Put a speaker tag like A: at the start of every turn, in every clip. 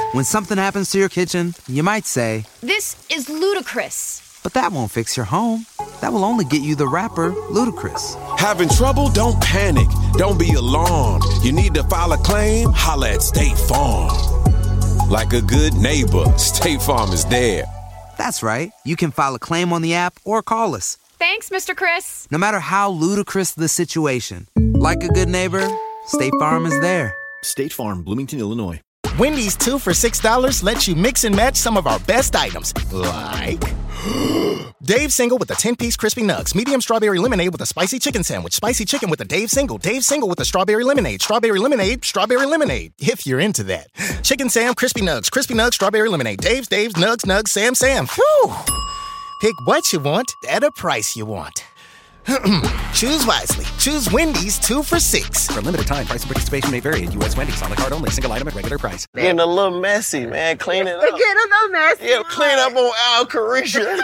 A: When something happens to your kitchen, you might say,
B: "This is ludicrous."
A: But that won't fix your home. That will only get you the rapper, Ludacris.
C: Having trouble? Don't panic. Don't be alarmed. You need to file a claim? Holla at State Farm. Like a good neighbor, State Farm is there.
A: That's right. You can file a claim on the app or call us.
B: Thanks, Mr. Chris.
A: No matter how ludicrous the situation, like a good neighbor, State Farm is there.
D: State Farm, Bloomington, Illinois.
E: Wendy's 2 for $6 lets you mix and match some of our best items, like Dave Single with a 10-piece crispy nugs, medium strawberry lemonade with a spicy chicken sandwich, spicy chicken with a Dave Single with a strawberry lemonade, strawberry lemonade, if you're into that. Chicken Sam, crispy nugs, strawberry lemonade, Dave's, nugs, Sam. Whew. Pick what you want at a price you want. Choose wisely. Choose Wendy's 2 for $6.
F: For a limited time, price and participation may vary at U.S. Wendy's. On the card only. Single item at regular price.
G: Getting a little messy, man. Clean it up.
H: Getting a little messy.
G: Yeah, clean up on Al Carisha.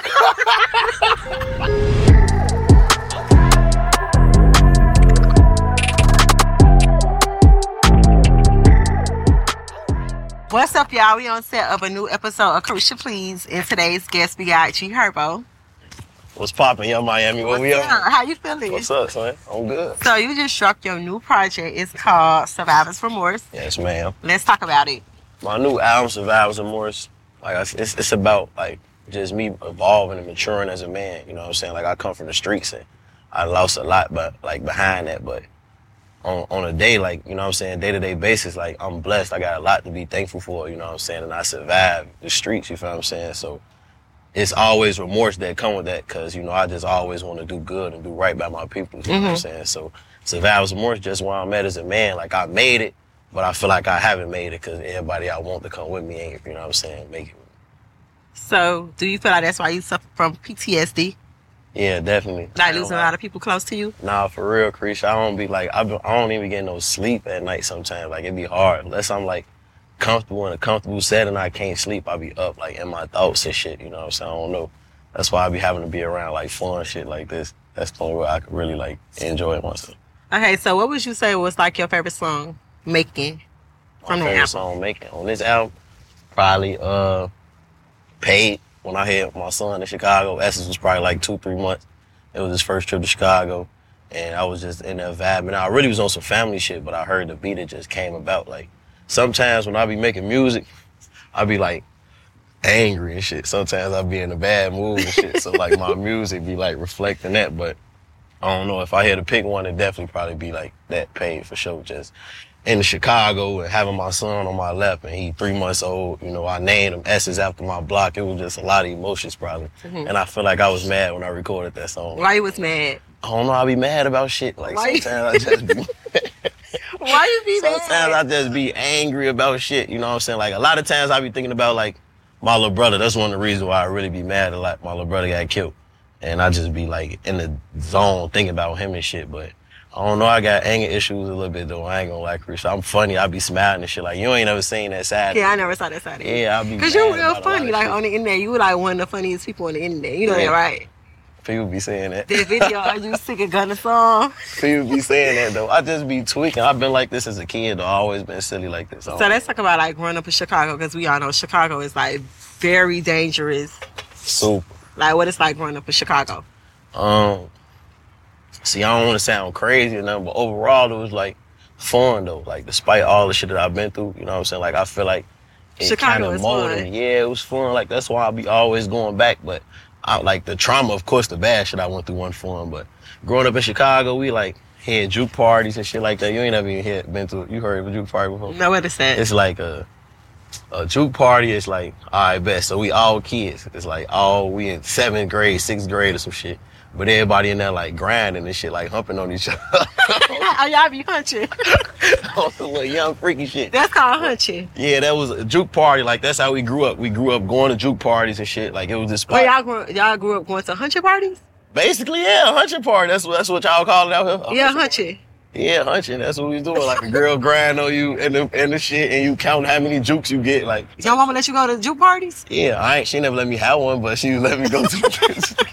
H: What's up, y'all? We on set of a new episode of Carisha Please. And today's guest, we got G Herbo.
G: What's poppin', Young Miami? What we on?
H: How you feeling?
G: What's up, son? I'm good.
H: So you just dropped your new project. It's called Survivor's Remorse.
G: Yes, ma'am.
H: Let's talk about it.
G: My new album, Survivor's Remorse, it's about just me evolving and maturing as a man. You know what I'm saying? I come from the streets and I lost a lot, but behind that. But on a day, you know what I'm saying, day-to-day basis, I'm blessed. I got a lot to be thankful for. You know what I'm saying? And I survived the streets. You feel what I'm saying? So it's always remorse that come with that because, I just always want to do good and do right by my people. You know what I'm saying? So Survivor's Remorse just where I'm at as a man. I made it, but I feel like I haven't made it because everybody I want to come with me ain't, you know what I'm saying, make it.
H: So do you feel like that's why you suffer from PTSD?
G: Yeah, definitely.
H: Losing a lot of people close to you?
G: Nah, for real, Carisha. I don't even get no sleep at night sometimes. It'd be hard. Unless I'm comfortable in a comfortable setting, I can't sleep. I be up in my thoughts and shit, you know what I'm saying? I don't know. That's why I be having to be around fun shit like this. That's the only way I could really enjoy myself.
H: Okay, so what would you say was your favorite song making from the album?
G: My favorite song making on this album? Probably Paid. When I had my son in Chicago, Essence was probably 2-3 months. It was his first trip to Chicago. And I was just in that vibe. And I really was on some family shit, but I heard the beat that just came about. Sometimes when I be making music, I be angry and shit. Sometimes I be in a bad mood and shit. So my music be reflecting that. But I don't know, if I had to pick one, it'd definitely probably be that Paid for sure. Just in Chicago and having my son on my lap and he 3 months old, I named him Essence after my block. It was just a lot of emotions probably. Mm-hmm. And I feel like I was mad when I recorded that song.
H: Why you was mad?
G: I don't know, I be mad about shit. Sometimes I just be
H: Why you be mad?
G: Sometimes I just be angry about shit, you know what I'm saying? A lot of times I be thinking about my little brother. That's one of the reasons why I really be mad a lot. My little brother got killed. And I just be in the zone thinking about him and shit, but I don't know, I got anger issues a little bit though. I ain't gonna lie, Chris. I'm funny. I be smiling and shit. You ain't never seen that side.
H: Yeah, I never saw that side of you.
G: Yeah, I be.
H: Cause you're real funny. On the internet, you one of the funniest people on the internet. You know that, right?
G: People be saying that.
H: That video of you singing Gunna song.
G: People be saying that though. I just be tweaking. I've been like this as a kid though. I always been silly like this.
H: So let's talk about growing up in Chicago, because we all know Chicago is very dangerous.
G: Super.
H: What it's growing up in Chicago.
G: See, I don't want to sound crazy or nothing, but overall, it was, fun, though. Despite all the shit that I've been through, you know what I'm saying? I feel like it kind of molded me. Yeah, it was fun. That's why I be always going back. But, the trauma, of course, the bad shit I went through wasn't fun. But growing up in Chicago, we, had juke parties and shit like that. You ain't never even been to it. You heard of a juke party before?
H: No, what is that?
G: It's a juke party is all right, best. So we all kids. It's we in 7th grade, 6th grade or some shit. But everybody in there grinding and shit, humping on each other.
H: Oh, y'all be hunching.
G: On some little young freaky shit.
H: That's called hunching.
G: Yeah, that was a juke party. That's how we grew up. We grew up going to juke parties and shit. It was this spot.
H: Y'all grew up going to hunching parties?
G: Basically, yeah, hunching party. That's what y'all call it out here.
H: Yeah, hunching.
G: Yeah, hunching. That's what we was doing. A girl grind on you and the shit, and you count how many jukes you get.
H: Your mama let you go to juke parties?
G: Yeah, she never let me have one, but she let me go to the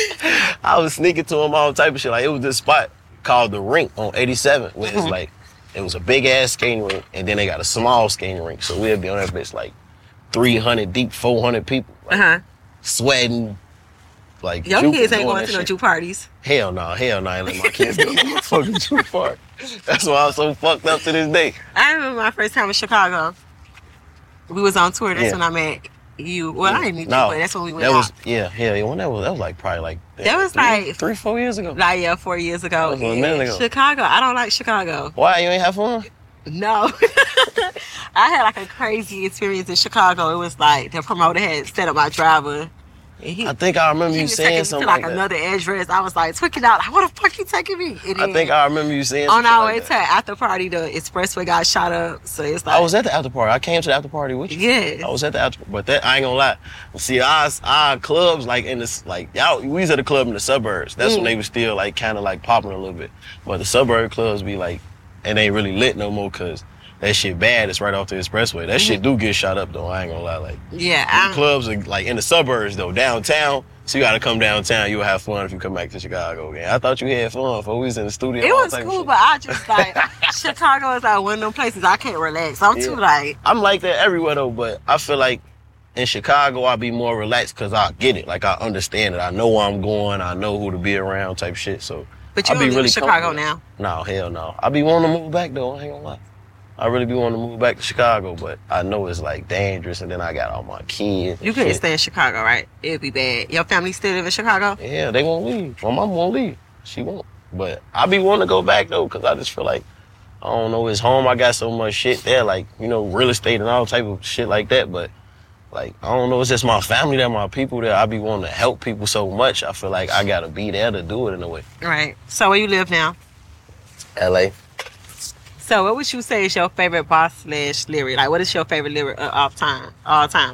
G: I was sneaking to them all type of shit. It was this spot called The Rink on 87, where it's it was a big ass skating rink, and then they got a small skating rink. So we'd be on that bitch like 300 deep, 400 people, like, sweating. Like
H: your
G: juking,
H: kids ain't
G: doing
H: going
G: that
H: to no
G: shit.
H: juke parties.
G: Hell no, I ain't let my kids go to no fucking juke party. That's why I'm so fucked up to this day.
H: I remember my first time in Chicago. We was on tour. That's
G: Yeah.
H: when I met you. Well, I didn't meet you,
G: No,
H: but that's when we went
G: that
H: out.
G: was when that was like probably like
H: That was like
G: 3-4 years ago.
H: Like, yeah, 4 years ago.
G: That was a minute ago.
H: Chicago. I don't like Chicago.
G: Why you ain't have fun?
H: No. I had like a crazy experience in Chicago. It was like the promoter had set up my driver. And he,
G: I think I remember you
H: was taking me
G: saying
H: to
G: something
H: like
G: like that.
H: another address. I was like tweaking out. Like, what the fuck you taking me? And
G: I
H: then
G: think I remember you saying
H: on
G: something
H: our
G: like
H: way
G: that.
H: to the after party, the expressway got shot up. So it's like
G: I was at the after party. I came to the after party with you.
H: Yeah.
G: I was at the after, but that I ain't gonna lie. See, our clubs like in this, like y'all, we was at a club in the suburbs. That's when they was still like kind of like popping a little bit. But the suburb clubs be like, it ain't really lit no more because that shit bad. It's right off the expressway. That shit do get shot up though. I ain't gonna lie. Like
H: Yeah.
G: clubs are like in the suburbs though, downtown. So you gotta come downtown. You'll have fun if you come back to Chicago again. I thought you had fun before we was in the studio.
H: It
G: all
H: was
G: type of
H: cool,
G: shit.
H: but I just like Chicago is like one of them places I can't relax. I'm too like
G: I'm like that everywhere though, but I feel like in Chicago I'll be more relaxed because I get it. Like I understand it. I know where I'm going. I know who to be around type shit. So
H: But you
G: I'll
H: don't
G: be
H: live in Chicago
G: comfortable.
H: now.
G: No, hell no. I be wanting to move back though. I ain't gonna lie. I really be wanting to move back to Chicago, but I know it's like dangerous, and then I got all my kids. and
H: You couldn't
G: shit.
H: stay in Chicago, right? It'd be bad. Your family still live in Chicago?
G: Yeah, they won't leave. My mom won't leave. She won't. But I be wanting to go back though, cause I just feel like I don't know. It's home. I got so much shit there, like real estate and all type of shit like that. But like I don't know. It's just my family there, my people there. I be wanting to help people so much. I feel like I gotta be there to do it in a way.
H: Right. So where you live now?
G: L.A.
H: So what would you say is your favorite boss / lyric? Like what is your favorite lyric of all time?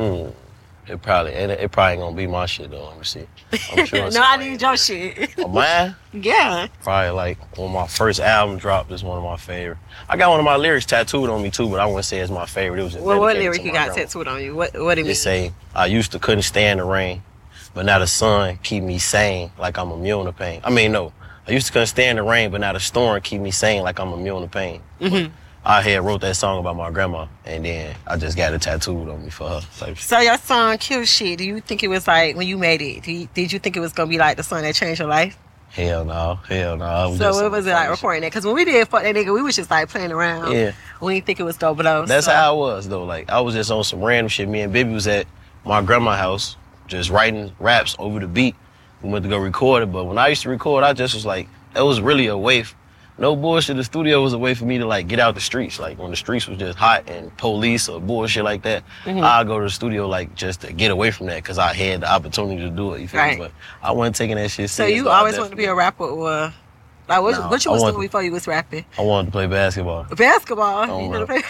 G: It probably ain't gonna be my shit though. Let me see. I'm sure
H: No,
G: it's
H: I
G: somebody-
H: need your shit.
G: Oh, mine?
H: Yeah.
G: Probably like when my first album dropped is one of my favorite. I got one of my lyrics tattooed on me too, but I wouldn't say it's my favorite. It was just
H: Well, what
G: dedicated
H: lyric
G: to
H: you
G: my
H: got
G: grandma.
H: tattooed on you? What do you mean?
G: It say, I used to couldn't stand the rain, but now the sun keep me sane like I'm immune to pain. I mean, no. I used to couldn't stand the rain, but now the storm keep me sane like I'm immune to pain.
H: Mm-hmm.
G: I had wrote that song about my grandma, and then I just got it tattooed on me for her. Type shit.
H: So your song Kill Shit, do you think it was like when you made it, did you think it was gonna be like the song that changed your life?
G: Hell no. I was
H: So
G: just
H: what was it like recording that? Because when we did Fuck That Nigga, we was just like playing around.
G: Yeah.
H: We didn't think it was dope blow.
G: That's
H: so.
G: how I was though. Like I was just on some random shit. Me and Bibby was at my grandma's house, just writing raps over the beat. We went to go record it, but when I used to record, I just was like, it was really a way. No bullshit. The studio was a way for me to like get out the streets. Like when the streets was just hot and police or bullshit like that, I'd go to the studio like just to get away from that because I had the opportunity to do it. You feel
H: Right.
G: me? But I wasn't taking that shit
H: So
G: serious.
H: you
G: though. I
H: always wanted to be a rapper or like what,
G: No,
H: what you
G: I
H: was
G: wanted-
H: doing before you was rapping?
G: I wanted to play basketball.
H: Basketball.
G: Oh,
H: You know
G: bro.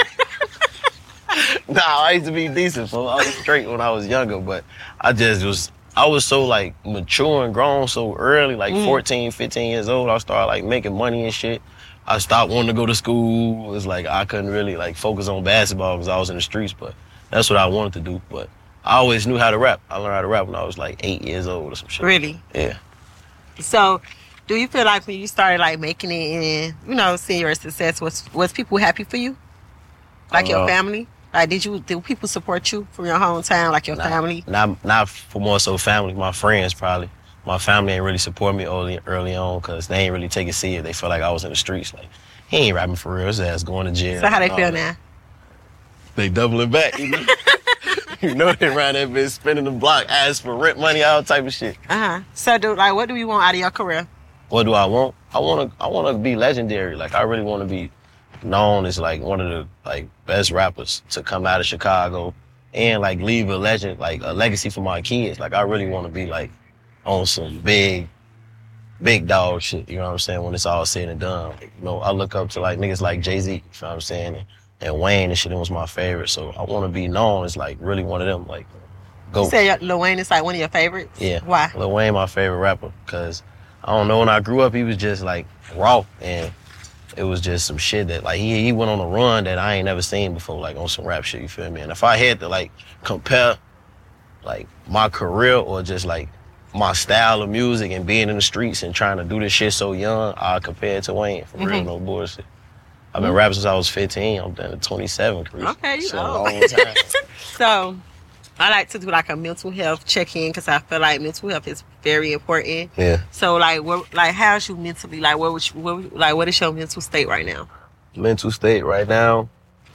G: Nah, I used to be decent, fool. I was straight when I was younger, but I was so like mature and grown so early, like 14, 15 years old. I started like making money and shit. I stopped wanting to go to school. It was like I couldn't really like focus on basketball because I was in the streets, but that's what I wanted to do. But I always knew how to rap. I learned how to rap when I was like 8 years old or some shit.
H: Really?
G: Yeah.
H: So do you feel like when you started like making it and, seeing your success, was people happy for you? Like your family? Like did people support you from your hometown, like your family?
G: Not for more so family, my friends probably. My family ain't really support me early on because they ain't really take it serious. They felt like I was in the streets. Like, he ain't rapping for real. His ass going to jail.
H: So how they
G: and all
H: feel
G: that.
H: now?
G: They doubling back. You know they around that bitch spinning the block, ask for rent money, all type of shit.
H: So what do you want out of your career?
G: What do I want? I wanna be legendary. Like I really wanna be known as like one of the like best rappers to come out of Chicago and like leave a legend, like a legacy for my kids. Like I really wanna be like on some big dog shit, you know what I'm saying, when it's all said and done. Like, I look up to like niggas like Jay-Z, you know what I'm saying, and Wayne and shit, them was my favorite. So I wanna be known as like really one of them, like
H: You say Lil Wayne is like one of your favorites?
G: Yeah.
H: Why?
G: Lil Wayne my favorite rapper because I don't know, when I grew up he was just like raw and it was just some shit that like he went on a run that I ain't never seen before, like on some rap shit, you feel me? And if I had to like compare like my career or just like my style of music and being in the streets and trying to do this shit so young, I compare it to Wayne, for real, no bullshit. I've been rapping since I was 15. I'm down to 27, Chris.
H: Okay, you
G: Shit,
H: know.
G: a long time.
H: So, I like to do like a mental health check-in because I feel like mental health is very important.
G: Yeah.
H: So, how's you mentally? Like, what is your mental state right now?
G: Mental state right now,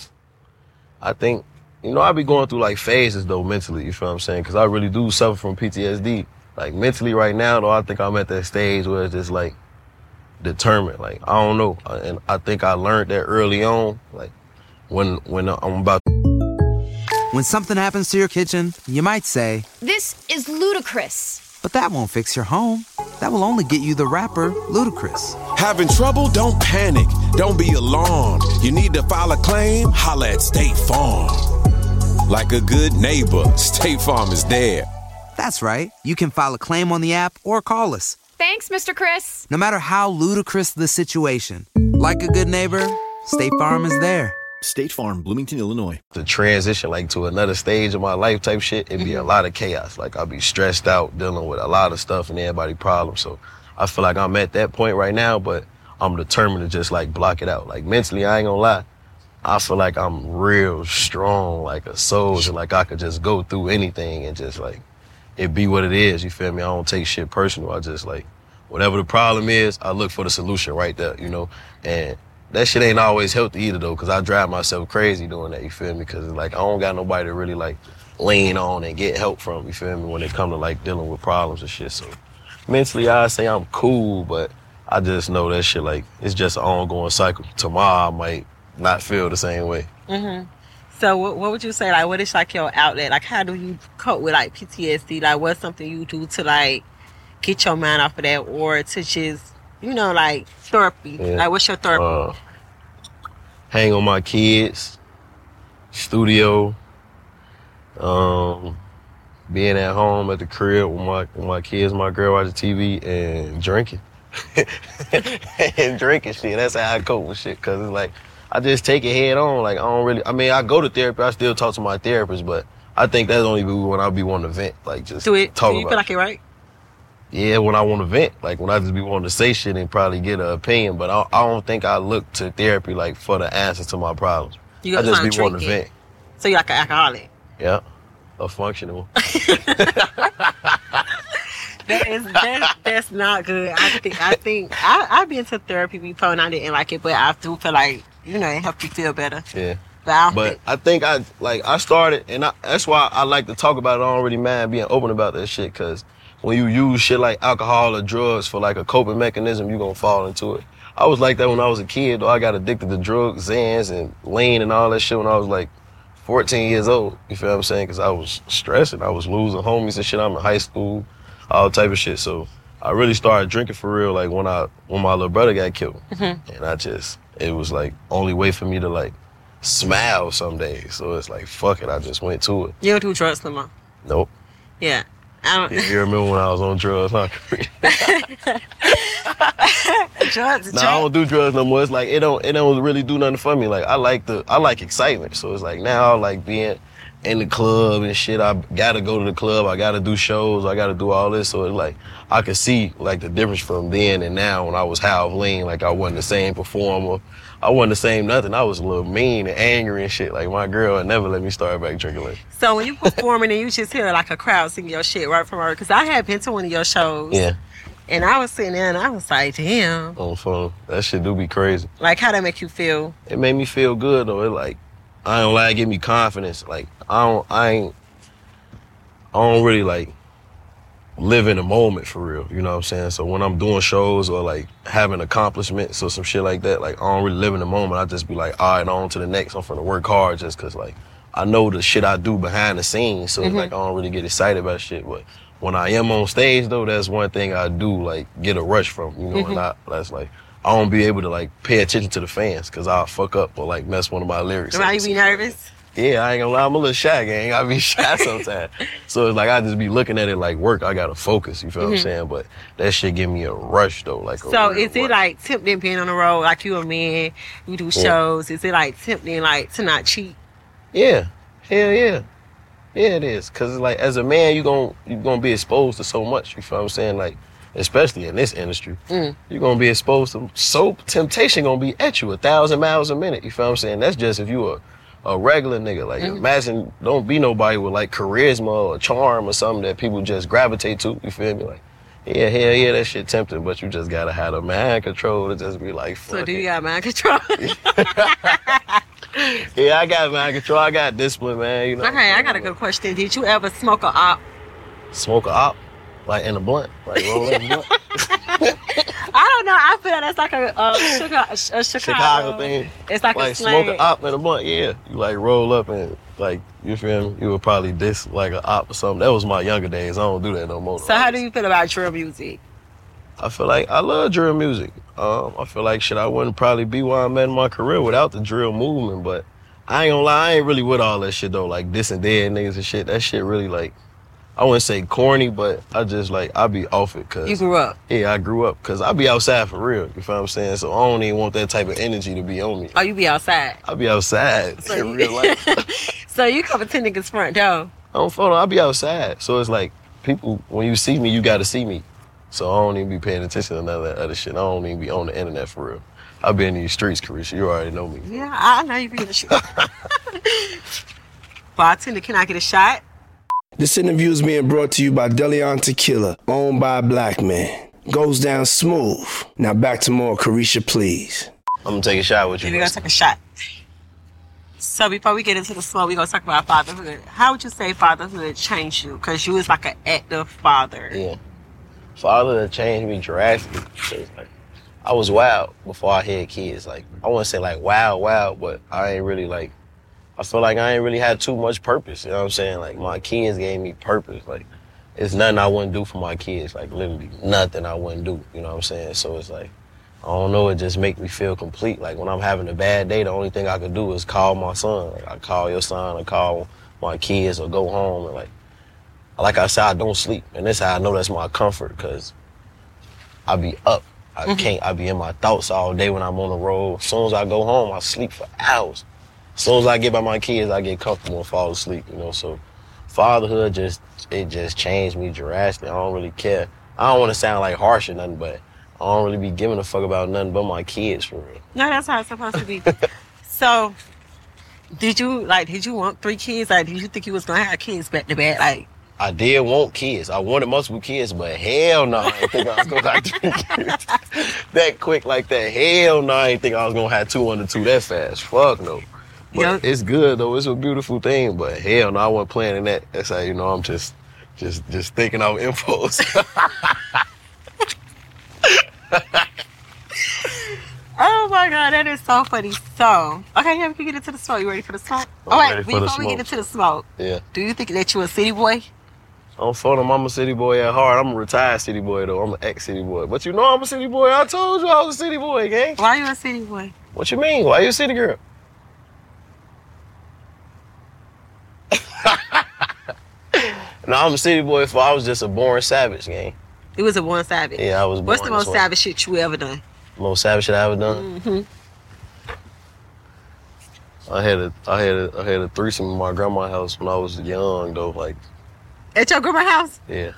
G: I think, I be going through like phases though mentally, you feel what I'm saying? Because I really do suffer from PTSD. Like mentally right now though, I think I'm at that stage where it's just like determined. Like, I don't know. And I think I learned that early on, like when I'm about.
A: When something happens to your kitchen, you might say,
B: This is ludicrous.
A: but that won't fix your home. That will only get you the rapper, Ludacris.
C: Having trouble? Don't panic. Don't be alarmed. You need to file a claim? Holla at State Farm. Like a good neighbor, State Farm is there.
A: That's right. You can file a claim on the app or call us.
B: Thanks, Mr. Chris.
A: No matter how ludicrous the situation, like a good neighbor, State Farm is there.
D: State Farm, Bloomington, Illinois.
G: To transition like to another stage of my life type shit, it'd be a lot of chaos. Like I'll be stressed out dealing with a lot of stuff and everybody problems. So I feel like I'm at that point right now, but I'm determined to just like block it out. Like mentally, I ain't gonna lie. I feel like I'm real strong, like a soldier. Like I could just go through anything and just like, it be what it is, you feel me? I don't take shit personal. I just like, whatever the problem is, I look for the solution right there, And that shit ain't always healthy either though, because I drive myself crazy doing that, you feel me? Because like, I don't got nobody to really like lean on and get help from, you feel me? When it come to like dealing with problems and shit. So mentally, I say I'm cool, but I just know that shit like, it's just an ongoing cycle. Tomorrow I might not feel the same way.
H: Mm-hmm. So what would you say, like, what is like your outlet? Like, how do you cope with like PTSD? Like, what's something you do to like get your mind off of that, or to just, like therapy?
G: Yeah.
H: Like, what's your therapy?
G: Hang on my kids, studio, being at home at the crib with my kids, my girl watching TV and drinking. And drinking shit. That's how I cope with shit. Cause it's like, I just take it head on. Like, I go to therapy. I still talk to my therapist, but I think that's only when I'll be wanting to vent. Like, just
H: Do you
G: talk
H: feel
G: about
H: like it, right?
G: Yeah, when I want to vent. Like, when I just be wanting to say shit and probably get an opinion. But I don't think I look to therapy, like, for the answers to my problems.
H: You
G: I
H: got
G: just
H: time
G: be wanting to
H: drinking.
G: vent.
H: So you're like an alcoholic.
G: Yeah. A functional.
H: That's not good. I think I've been to therapy before and I didn't like it, but I do feel like, it helped you feel better.
G: Yeah.
H: But
G: I think I started, and that's why I like to talk about it. I don't really mind being open about that shit, because when you use shit like alcohol or drugs for like a coping mechanism, you're gonna fall into it. I was like that when I was a kid, though. I got addicted to drugs, Xans, and lean and all that shit when I was like 14 years old. You feel what I'm saying? Because I was stressing. I was losing homies and shit. I'm in high school, all type of shit. So I really started drinking for real, like when my little brother got killed. Mm-hmm. And it was like only way for me to like smile some days. So it's like, fuck it, I just went to it.
H: You don't do drugs no more?
G: Nope.
H: Yeah. I don't.
G: Yeah, you remember when I was on drugs, huh?
H: Drugs.
G: Nah, I don't do drugs no more. It's like it don't really do nothing for me. Like I like excitement. So it's like now I like being in the club and shit. I gotta go to the club. I gotta do shows. I gotta do all this. So it's like I could see like the difference from then and now when I was half lean. Like I wasn't the same performer. I wasn't the same nothing. I was a little mean and angry and shit. Like my girl would never let me start back drinking like.
H: So when you performing and you just hear like a crowd singing your shit right from her, because I had been to one of your shows.
G: Yeah.
H: And I was sitting there and I was like, damn.
G: On the phone. That shit do be crazy.
H: Like, how that make you feel?
G: It made me feel good though. It like, I don't like, it give me confidence. Like I don't really like live in the moment for real. You know what I'm saying? So when I'm doing shows or like having accomplishments or some shit like that, like I don't really live in the moment. I just be like, all right, on to the next. I'm finna work hard just cause like I know the shit I do behind the scenes. So like I don't really get excited about shit. But when I am on stage though, that's one thing I do like get a rush from, and that's like, I don't be able to like pay attention to the fans cause I'll fuck up or like mess one of my lyrics.
H: Why you be nervous?
G: Yeah, I ain't gonna lie, I'm a little shy, gang. I be shy sometimes. So it's like I just be looking at it like work. I gotta focus, you feel what I'm saying? But that shit give me a rush though. Like
H: so is it like tempting being on the road, like you a man, you do shows, is it like tempting like to not cheat?
G: Yeah. Hell yeah. Yeah, it is. Cause like as a man, you gonna be exposed to so much, you feel what I'm saying? Like especially in this industry, you're gonna be exposed to temptation gonna be at you 1,000 miles a minute. You feel what I'm saying? That's just if you a regular nigga. Like imagine don't be nobody with like charisma or charm or something that people just gravitate to. You feel me? Like, yeah, hell yeah, that shit tempting, but you just gotta have the mind control to just be like, fuck.
H: So do you got mind control?
G: Yeah, I got mind control. I got discipline, man. You know.
H: Okay, I got a good question. Did you ever smoke a op?
G: Smoke a op? Like in a blunt? Like roll in a blunt?
H: I don't know. I feel like that's like a Chicago
G: thing.
H: It's like a slang.
G: Smoke an op in a blunt, yeah. You like roll up and like, you feel me? You would probably diss like an op or something. That was my younger days. I don't do that no more.
H: So how do you feel about drill music?
G: I feel like I love drill music. I feel like shit, I wouldn't probably be where I'm at in my career without the drill movement, but I ain't gonna lie, I ain't really with all that shit though, like dissing dead niggas and shit. That shit really like, I wouldn't say corny, but I just like, I be off it cause.
H: You grew up?
G: Yeah, I grew up cause I be outside for real, you feel what I'm saying? So I don't even want that type of energy to be on me.
H: Oh, you be outside?
G: I be outside in real life.
H: So you come to niggas front door?
G: I don't phone, I be outside. So it's like, people, when you see me, you gotta see me. So I don't even be paying attention to none of that other shit. I don't even be on the internet for real. I be in these streets, Carisha. You already know me.
H: Yeah, I know you be in the streets. Bartender, can I get a shot?
I: This interview is being brought to you by Deleon Tequila, owned by a black man. Goes down smooth. Now back to more Carisha, please.
G: I'm gonna take a shot with you.
H: We're gonna take a shot. So before we get into the smoke, we're gonna talk about fatherhood. How would you say fatherhood changed you? Because you was like an active father.
G: Yeah. Fatherhood changed me drastically. Like, I was wild before I had kids. Like, I wouldn't say like wild, but I ain't really like, I feel like I ain't really had too much purpose. You know what I'm saying? Like, my kids gave me purpose. Like, it's nothing I wouldn't do for my kids. Like, literally nothing I wouldn't do. You know what I'm saying? So it's like, I don't know, it just make me feel complete. Like, when I'm having a bad day, the only thing I could do is call my son. Like, I call your son or call my kids or go home and like I said, I don't sleep. And that's how I know that's my comfort, because I be up. I be in my thoughts all day when I'm on the road. As soon as I go home, I sleep for hours. As soon as I get by my kids, I get comfortable and fall asleep, you know. So fatherhood it just changed me drastically. I don't really care. I don't want to sound like harsh or nothing, but I don't really be giving a fuck about nothing but my kids for real.
H: No, that's how it's supposed to be. So did you want 3 kids? Like, did you think you was gonna have kids back to back? Like,
G: I did want kids. I wanted multiple kids, but hell no, I didn't think I was gonna have 3 kids that quick like that. Hell no, I didn't think I was gonna have 2 under 2 that fast. Fuck no. But it's good though. It's a beautiful thing. But hell no, I wasn't planning that. That's how you know I'm just thinking off impulse.
H: oh my God, that is so funny. So, okay, yeah, we can get into the smoke. You ready for the smoke? Before we get into the smoke,
G: yeah.
H: Do you think that you a city boy?
G: I'm for them. I'm a city boy at heart. I'm a retired city boy though. I'm an ex-city boy. But you know I'm a city boy. I told you I was a city boy, gang.
H: Why you a city boy?
G: What you mean? Why you a city girl? No, I'm a city boy for I was just a born savage, gang.
H: You was a born savage?
G: Yeah, I was born.
H: What's the most savage shit you ever done?
G: Most savage shit I ever done? Mm-hmm. I had a threesome in my grandma's house when I was young though, like.
H: At your grandma's house?
G: Yeah.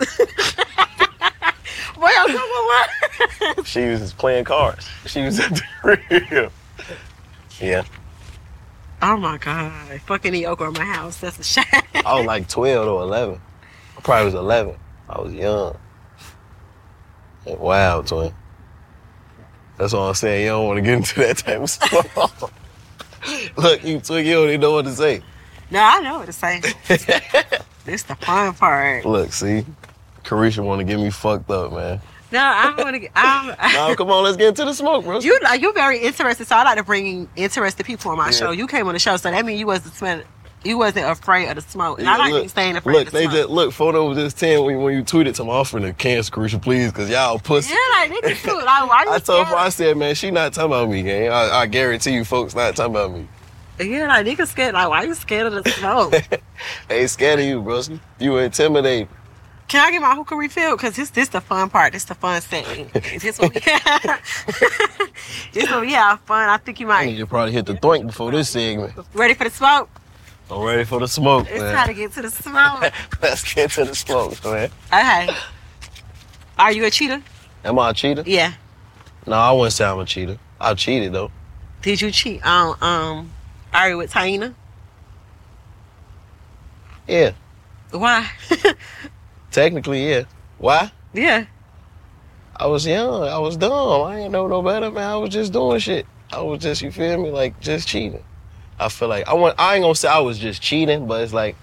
H: Where your grandma was?
G: She was playing cards. She was at the crib. Yeah.
H: Oh my God. Fucking in your grandma's house. That's a shame.
G: I was like 12 or 11. I probably was 11. I was young. And wow, twin. That's all I'm saying. You don't want to get into that type of stuff. Look, you twin, you don't even know what to say.
H: No, I know what to say. This the fun part.
G: Look, see? Carisha want to get me fucked up, man.
H: No, I don't want to get...
G: No, come on, let's get into the smoke, bro.
H: You're very interested, so I like to bring interested people on my show. You came on the show, so that means you wasn't afraid of the smoke. And I like you staying afraid of the smoke.
G: Look, photo was just 10 when you tweeted to me, offering to cancel Carisha, please, because y'all pussy.
H: Yeah, like, niggas too. Like, why you
G: I told her, I said, man, she not talking about me, gang. I guarantee you folks not talking about me.
H: Yeah, like, niggas scared. Like, why you scared of the smoke?
G: They ain't scared of you, bro. You intimidated.
H: Can I get my hookah refill? Because this the fun part. This the fun setting. This what we have fun. I think you might.
G: You probably hit the thwink before this segment.
H: Ready for the smoke?
G: I'm ready for the smoke,
H: it's
G: man.
H: It's time to get to the smoke.
G: Let's get to the smoke, man.
H: Okay. Are you a cheater?
G: Am I a cheater?
H: Yeah.
G: No, I wouldn't say I'm a cheater. I cheated though.
H: Did you cheat on Ari with Taina?
G: Yeah.
H: Why?
G: Technically, yeah. Why?
H: Yeah.
G: I was young. I was dumb. I ain't know no better, man. I was just doing shit. I was just, you feel me, like just cheating. I feel like I ain't gonna say I was just cheating, but it's like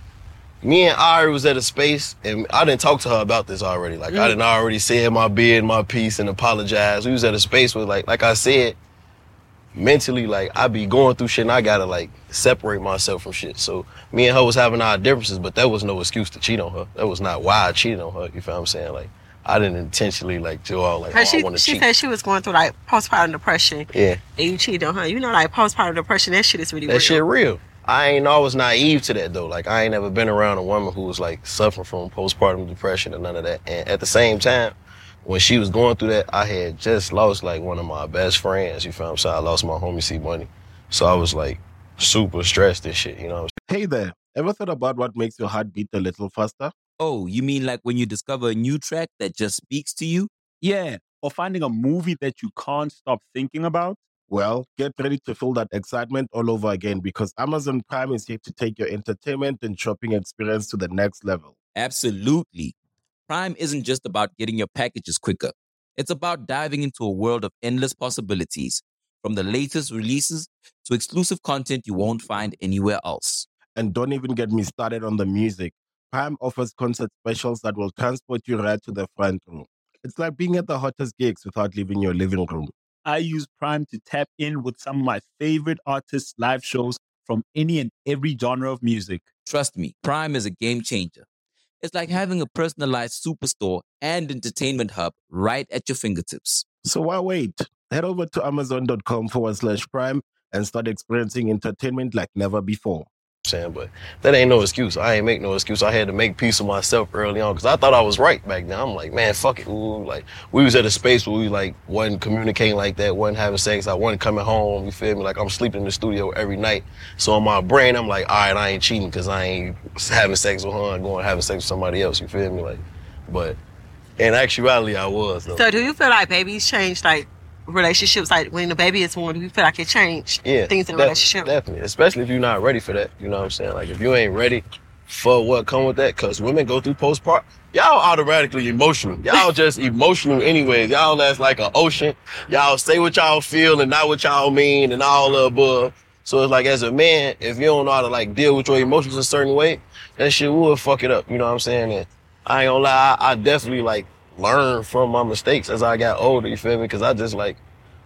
G: me and Ari was at a space, and I didn't talk to her about this already. Like I didn't already say my bid, my piece, and apologize. We was at a space where, like I said, mentally, like I be going through shit, and I gotta like separate myself from shit. So me and her was having our differences, but that was no excuse to cheat on her. That was not why I cheated on her. You feel what I'm saying? Like I didn't intentionally like do all like, I want to cheat.
H: She said she was going through like postpartum depression.
G: Yeah.
H: And you cheated on her. You know, like postpartum depression, that shit is really real.
G: That shit real. I ain't always naive to that though. Like I ain't never been around a woman who was like suffering from postpartum depression or none of that. And at the same time, when she was going through that, I had just lost like one of my best friends. You feel what I'm saying? I lost my homie C Money. So I was like super stressed and shit, you know what I'm saying?
J: Hey there, ever thought about what makes your heart beat a little faster?
K: Oh, you mean like when you discover a new track that just speaks to you?
L: Yeah, or finding a movie that you can't stop thinking about?
J: Well, get ready to feel that excitement all over again because Amazon Prime is here to take your entertainment and shopping experience to the next level.
K: Absolutely. Prime isn't just about getting your packages quicker. It's about diving into a world of endless possibilities, from the latest releases to exclusive content you won't find anywhere else.
J: And don't even get me started on the music. Prime offers concert specials that will transport you right to the front row. It's like being at the hottest gigs without leaving your living room.
L: I use Prime to tap in with some of my favorite artists' live shows from any and every genre of music.
K: Trust me, Prime is a game changer. It's like having a personalized superstore and entertainment hub right at your fingertips.
J: So why wait? Head over to amazon.com/Prime and start experiencing entertainment like never before.
G: But that ain't no excuse. I ain't make no excuse. I had to make peace with myself early on because I thought I was right back then. I'm like, man, fuck it. Ooh, like we was at a space where we like wasn't communicating like that, wasn't having sex. I wasn't coming home. You feel me? Like I'm sleeping in the studio every night. So in my brain, I'm like, all right, I ain't cheating because I ain't having sex with her and going having sex with somebody else. You feel me? Like, but in actuality, I was though.
H: So do you feel like babies change like relationships? Like when the baby is born, do you feel like it changed things in a relationship?
G: Definitely, especially if you're not ready for that. You know what I'm saying? Like if you ain't ready for what come with that, because women go through postpartum, y'all automatically emotional. Y'all just emotional anyways. Y'all that's like an ocean. Y'all say what y'all feel and not what y'all mean and all the above. So it's like as a man, if you don't know how to like deal with your emotions a certain way, that shit will fuck it up. You know what I'm saying? And I ain't gonna lie, I definitely like learn from my mistakes as I got older, you feel me? Because I just like,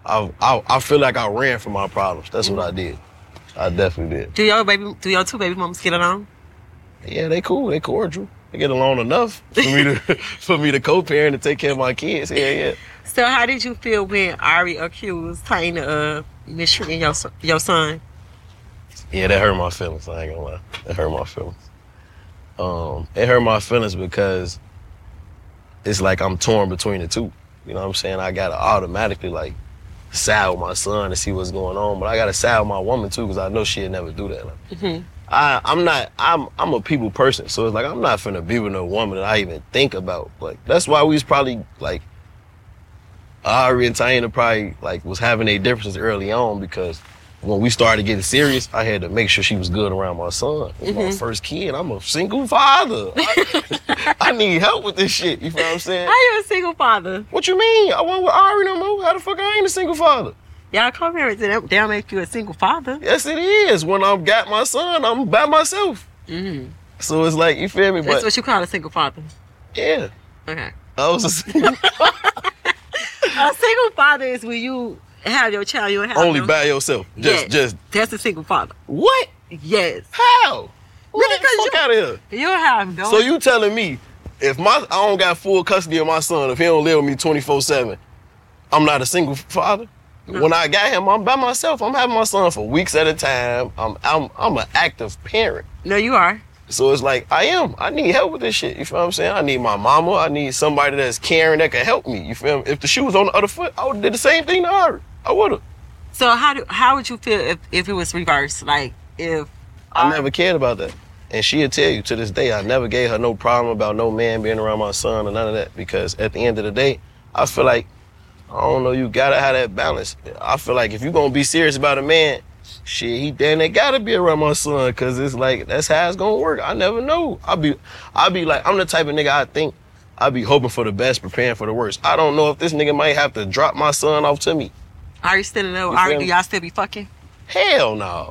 G: I feel like I ran from my problems. That's what I did. I definitely did.
H: Do your two baby mamas get along?
G: Yeah, they cool. They cordial. They get along enough for me to co-parent and take care of my kids. Yeah.
H: So how did you feel when Ari accused Taina of mistreating your son?
G: Yeah, that hurt my feelings. I ain't gonna lie. That hurt my feelings. It hurt my feelings because it's like I'm torn between the two. You know what I'm saying? I gotta automatically like side with my son to see what's going on, but I gotta side with my woman too because I know she'd never do that. Like, I'm a people person, so it's like I'm not finna be with no woman that I even think about. Like that's why we was probably like Ari and Taina probably like was having their differences early on because when we started getting serious, I had to make sure she was good around my son. It was my first kid. I'm a single father. I need help with this shit. You feel what I'm saying?
H: How you a single father?
G: What you mean? I wasn't with Ari no more. How the fuck I ain't a single father?
H: Y'all co-parents, they don't make you a single father.
G: Yes, it is. When I've got my son, I'm by myself.
H: Mm-hmm.
G: So it's like, you feel me?
H: That's what you call a single father?
G: Yeah.
H: Okay.
G: I was a single
H: A single father is when you have your child, you have
G: only by yourself. Just
H: that's a single father.
G: What?
H: Yes.
G: How?
H: Really?
G: Get the fuck out of here.
H: You have no.
G: So you telling me if I don't got full custody of my son, if he don't live with me 24/7, I'm not a single father? No. When I got him, I'm by myself. I'm having my son for weeks at a time. I'm an active parent.
H: No, you are.
G: So it's like, I am. I need help with this shit. You feel what I'm saying? I need my mama. I need somebody that's caring that can help me. You feel me? If the shoe was on the other foot, I would have did the same thing to Ari. I would have.
H: So how would you feel if it was reversed? Like if
G: I never cared about that. And she'll tell you to this day, I never gave her no problem about no man being around my son or none of that. Because at the end of the day, I feel like, I don't know, you gotta have that balance. I feel like if you gonna be serious about a man, shit, he damn they gotta be around my son, cause it's like, that's how it's gonna work. I never know. I'll be like, I'm the type of nigga I think I be hoping for the best, preparing for the worst. I don't know if this nigga might have to drop my son off to me.
H: Are you still in love? Do y'all still be fucking?
G: Hell no.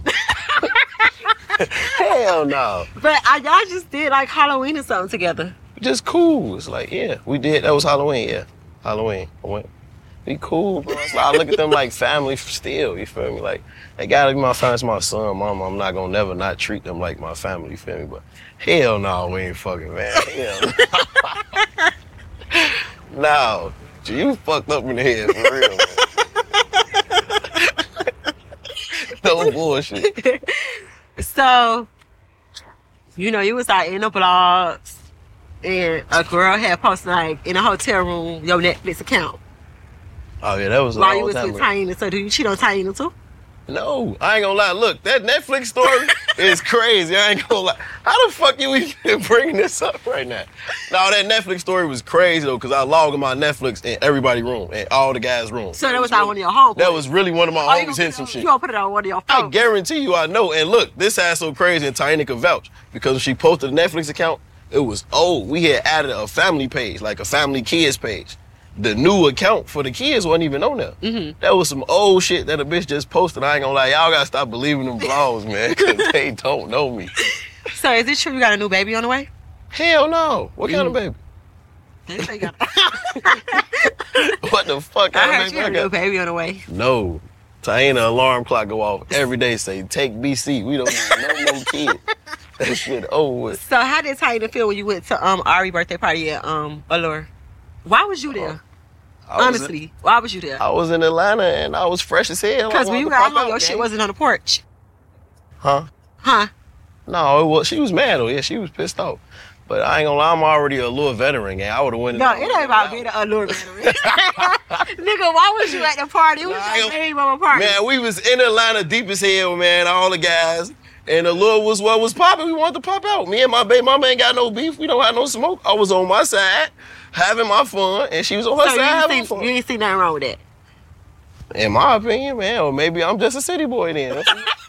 G: Hell no.
H: But y'all just did like Halloween or something together.
G: Just cool. It's like, yeah, we did. That was Halloween, yeah. Halloween. I went. Be cool, bro. It's like, I look at them like family still, you feel me? Like, they gotta be my family, it's my son, mama. I'm not gonna never not treat them like my family, you feel me? But hell no, we ain't fucking, man. Hell no. No. You fucked up in the head, for real, man. No bullshit.
H: So, you know, you was like in the blogs and a girl had posted like in a hotel room your Netflix account.
G: Oh yeah, that was a
H: while
G: long
H: you was
G: time
H: with
G: ago.
H: Taina. So do you cheat on Taina too?
G: No, I ain't gonna lie. Look, that Netflix story is crazy. I ain't gonna lie. How the fuck you even bringing this up right now? No, that Netflix story was crazy though, because I logged my Netflix in everybody's room, in all the guys' rooms.
H: So that was not one of your homeboys?
G: That was really one of my homies hitting some shit.
H: You gonna put it on one of your phones?
G: I guarantee you I know. And look, this has so crazy, and Taina can vouch, because when she posted a Netflix account, it was old. We had added a family page, like a family kids page. The new account for the kids wasn't even on there. Mm-hmm. That was some old shit that a bitch just posted. I ain't gonna lie, y'all gotta stop believing them blogs, man, because they don't know me.
H: So is it true you got a new baby on the way?
G: Hell no. What kind of baby?
H: They say you got
G: What the fuck
H: I
G: kind
H: heard
G: of
H: you
G: baby
H: got a new baby on the way.
G: No. Taina alarm clock go off every day, say, take BC. We don't need no more kids. That shit over with.
H: So how did Taina feel when you went to Ari's birthday party at Allure? Why was you there? Honestly, why was you there?
G: I was in Atlanta and I was fresh as hell.
H: Because when you got home, your shit wasn't on the porch.
G: Huh? No, she was mad though. Yeah, she was pissed off. But I ain't gonna lie, I'm already a Allure veteran, gang. I would have went.
H: No, it ain't about being an Allure veteran. Nigga, why was you at the party? It was your baby mama party.
G: Man, we was in Atlanta deep as hell, man. All the guys. And Allure was what was popping. We wanted to pop out. Me and my baby mama ain't got no beef. We don't have no smoke. I was on my side, having my fun, and she was on her side having fun.
H: You didn't see nothing wrong with that?
G: In my opinion, man, or maybe I'm just a city boy then.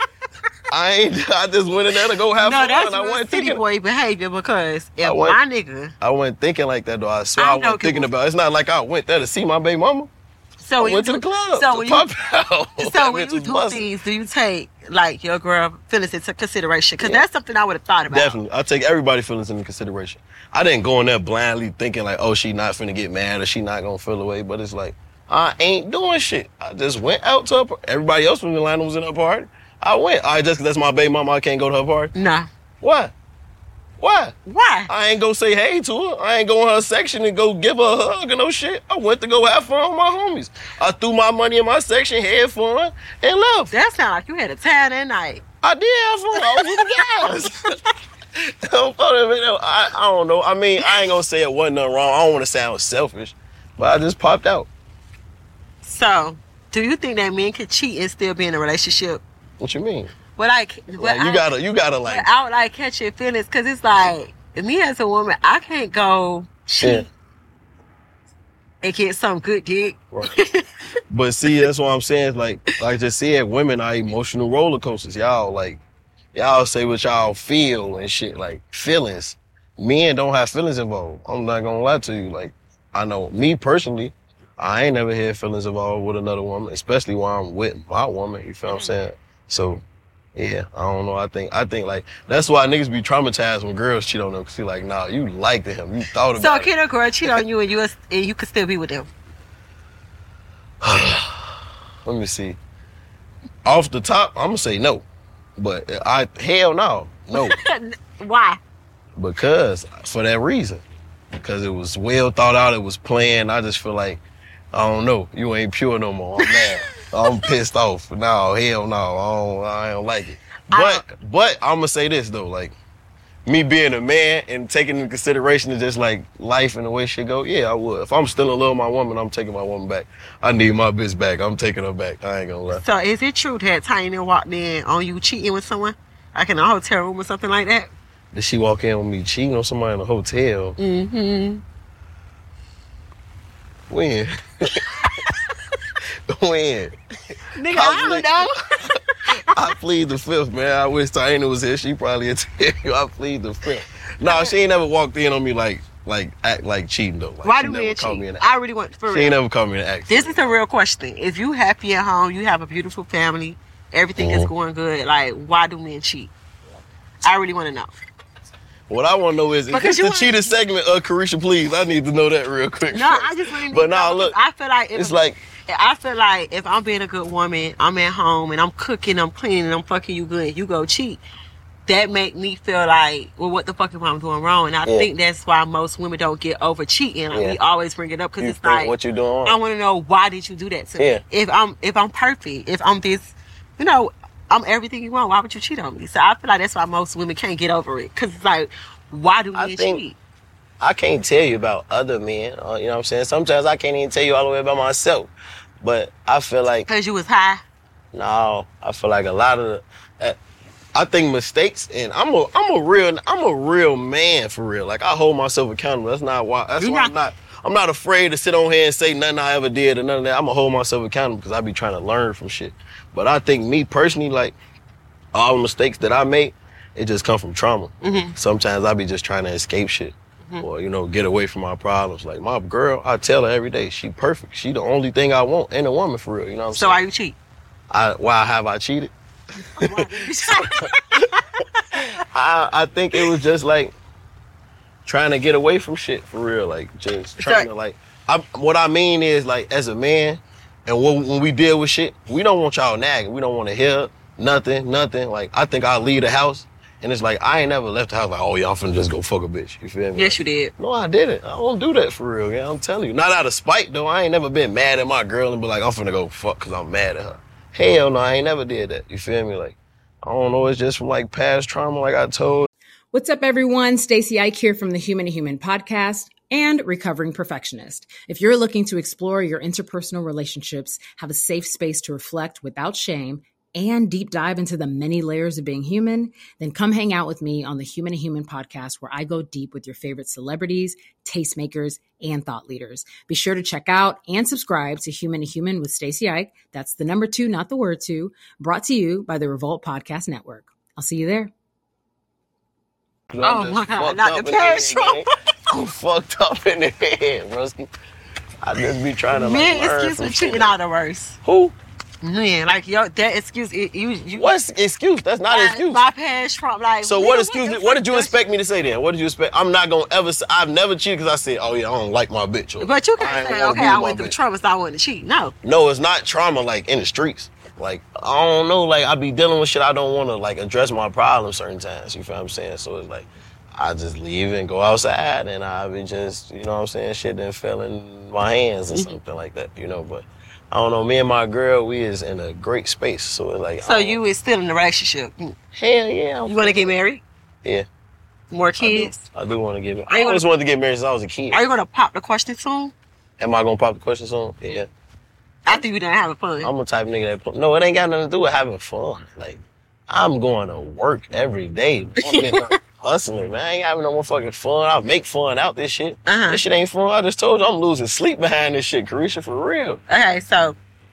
G: I just went in there to go have fun.
H: No, that's
G: I wasn't
H: city
G: thinking,
H: boy behavior, because if my nigga...
G: I wasn't thinking like that though. I swear I wasn't thinking about it. It's not like I went there to see my baby mama.
H: So
G: I went to the club
H: so
G: to
H: when
G: pop out.
H: So when you do things, do you take like your girl feelings into consideration? Because that's something I would have thought about.
G: Definitely. I take everybody's feelings into consideration. I didn't go in there blindly thinking like, oh, she not finna get mad or she not gonna feel away. But it's like, I ain't doing shit. I just went out to her. Everybody else from Atlanta was in her party. I went. Just because that's my baby mama, I can't go to her party?
H: Nah.
G: Why? Why?
H: Why?
G: I ain't go say hey to her. I ain't go in her section and go give her a hug or no shit. I went to go have fun with my homies. I threw my money in my section, had fun, and left.
H: That sound like you had a time that night.
G: I did have fun. I was with the guys. I don't know. I mean, I ain't gonna say it wasn't nothing wrong. I don't want to sound selfish, but I just popped out.
H: So, do you think that men can cheat and still be in a relationship?
G: What you mean?
H: Well,
G: you gotta like.
H: Without like catching feelings, because it's like, me as a woman, I can't go cheat and get some good dick.
G: Right. But see, that's what I'm saying. Like I just said, women are emotional roller coasters. Y'all say what y'all feel and shit, like feelings. Men don't have feelings involved. I'm not gonna lie to you. Like, I know me personally, I ain't never had feelings involved with another woman, especially while I'm with my woman. You feel what I'm saying? So, yeah, I don't know. I think like that's why niggas be traumatized when girls cheat on them. Cause you like, nah, you liked him, you thought about it.
H: So can a girl cheat on you and you could still be with them?
G: Let me see. Off the top, I'm gonna say no, but hell no.
H: Why?
G: Because for that reason. Because it was well thought out. It was planned. I just feel like, I don't know. You ain't pure no more. I'm mad. I'm pissed off. No, hell no. I don't like it. But I'm gonna say this though, like me being a man and taking into consideration of just like life and the way shit go, yeah, I would. If I'm still in love with my woman, I'm taking my woman back. I need my bitch back. I'm taking her back. I ain't gonna lie.
H: So is it true that Taina walked in on you cheating with someone? Like in a hotel room or something like that?
G: Did she walk in with me cheating on somebody in a hotel?
H: Mm-hmm.
G: When? When?
H: Nigga, I don't know.
G: I plead the fifth, man. I wish Taina was here. She probably would tell you I plead the fifth. No, she ain't never walked in on me like act like cheating though. Like,
H: why do men cheat? I really want for real.
G: She ain't never called me to act.
H: This is a real question. If you happy at home, you have a beautiful family, everything is going good, like why do men cheat? I really want to know.
G: What I want to know is this the cheater segment of Carisha, please? I need to know that real quick.
H: No, I just really need to know. Look, I feel like if I'm being a good woman, I'm at home and I'm cooking, I'm cleaning, and I'm fucking you good, and you go cheat. That make me feel like, well, what the fuck am I doing wrong? And I think that's why most women don't get over cheating. Like, we always bring it up because it's like,
G: what you doing?
H: I want to know, why did you do that to me? If I'm perfect, if I'm this, I'm everything you want, why would you cheat on me? So I feel like that's why most women can't get over it. Because it's like, why do men cheat?
G: I can't tell you about other men. You know what I'm saying? Sometimes I can't even tell you all the way about myself. But I feel like...
H: Because you was high?
G: No, I feel like a lot of the... I think mistakes, and I'm a real man for real. Like, I hold myself accountable. That's why I'm not afraid to sit on here and say nothing I ever did or none of that. I'm gonna hold myself accountable because I be trying to learn from shit. But I think me personally, like, all the mistakes that I make, it just come from trauma. Mm-hmm. Sometimes I be just trying to escape shit. Mm-hmm. Or, get away from my problems. Like, my girl, I tell her every day, she perfect. She the only thing I want in a woman for real, you know what I'm saying?
H: So why you cheat?
G: Why have I cheated? I think it was just like trying to get away from shit for real, like just trying to like. What I mean is like as a man, and when we deal with shit, we don't want y'all nagging. We don't want to hear nothing. Like I think I'll leave the house, and it's like I ain't never left the house like, oh yeah, I'm finna just go fuck a bitch. You feel me?
H: Yes, you did.
G: No, I didn't. I don't do that for real. Yeah, I'm telling you, not out of spite though. I ain't never been mad at my girl and be like, I'm finna go fuck because I'm mad at her. Hell no, I ain't never did that. You feel me? Like, I don't know, it's just from like past trauma, like I told.
M: What's up, everyone? Stacey Ike here from the Human to Human podcast and Recovering Perfectionist. If you're looking to explore your interpersonal relationships, have a safe space to reflect without shame, and deep dive into the many layers of being human, then come hang out with me on the Human to Human podcast, where I go deep with your favorite celebrities, tastemakers, and thought leaders. Be sure to check out and subscribe to Human to Human with Stacey Ike. That's the number 2, not the word 2, brought to you by the Revolt Podcast Network. I'll see you there.
H: Oh my God, not the parachute.
G: I'm fucked up in the head, Rusty. I just be trying to
H: man, excuse me, cheating out the worst.
G: Who?
H: Man, like that excuse, you.
G: What's excuse? That's not an excuse.
H: My past Trump, like.
G: So what excuse? What did you expect me to say then? What did you expect? I'm not gonna ever. I've never cheated because I said, oh yeah, I don't like my bitch.
H: But you can't say, okay, I went through trauma, so I wanted to cheat. No,
G: it's not trauma like in the streets. Like I don't know, like I be dealing with shit I don't want to like address my problems certain times. You feel what I'm saying? So it's like I just leave and go outside, and I be just, you know what I'm saying, shit then fell in my hands or something like that, But I don't know, me and my girl, we is in a great space. So it's like.
H: So you is still in a relationship?
G: Hell yeah.
H: You want to get married?
G: Yeah.
H: More kids?
G: I do want to get married. I always wanted to get married since I was a kid.
H: Are you going to pop the question soon?
G: Am I going to pop the question soon? Yeah.
H: After you done having fun?
G: I'm the type of nigga that... No, it ain't got nothing to do with having fun. Like, I'm going to work every day. I'm hustling, man. I ain't having no more fucking fun. I make fun out this shit. Uh-huh. This shit ain't fun. I just told you I'm losing sleep behind this shit, Carisha, for real.
H: Okay, so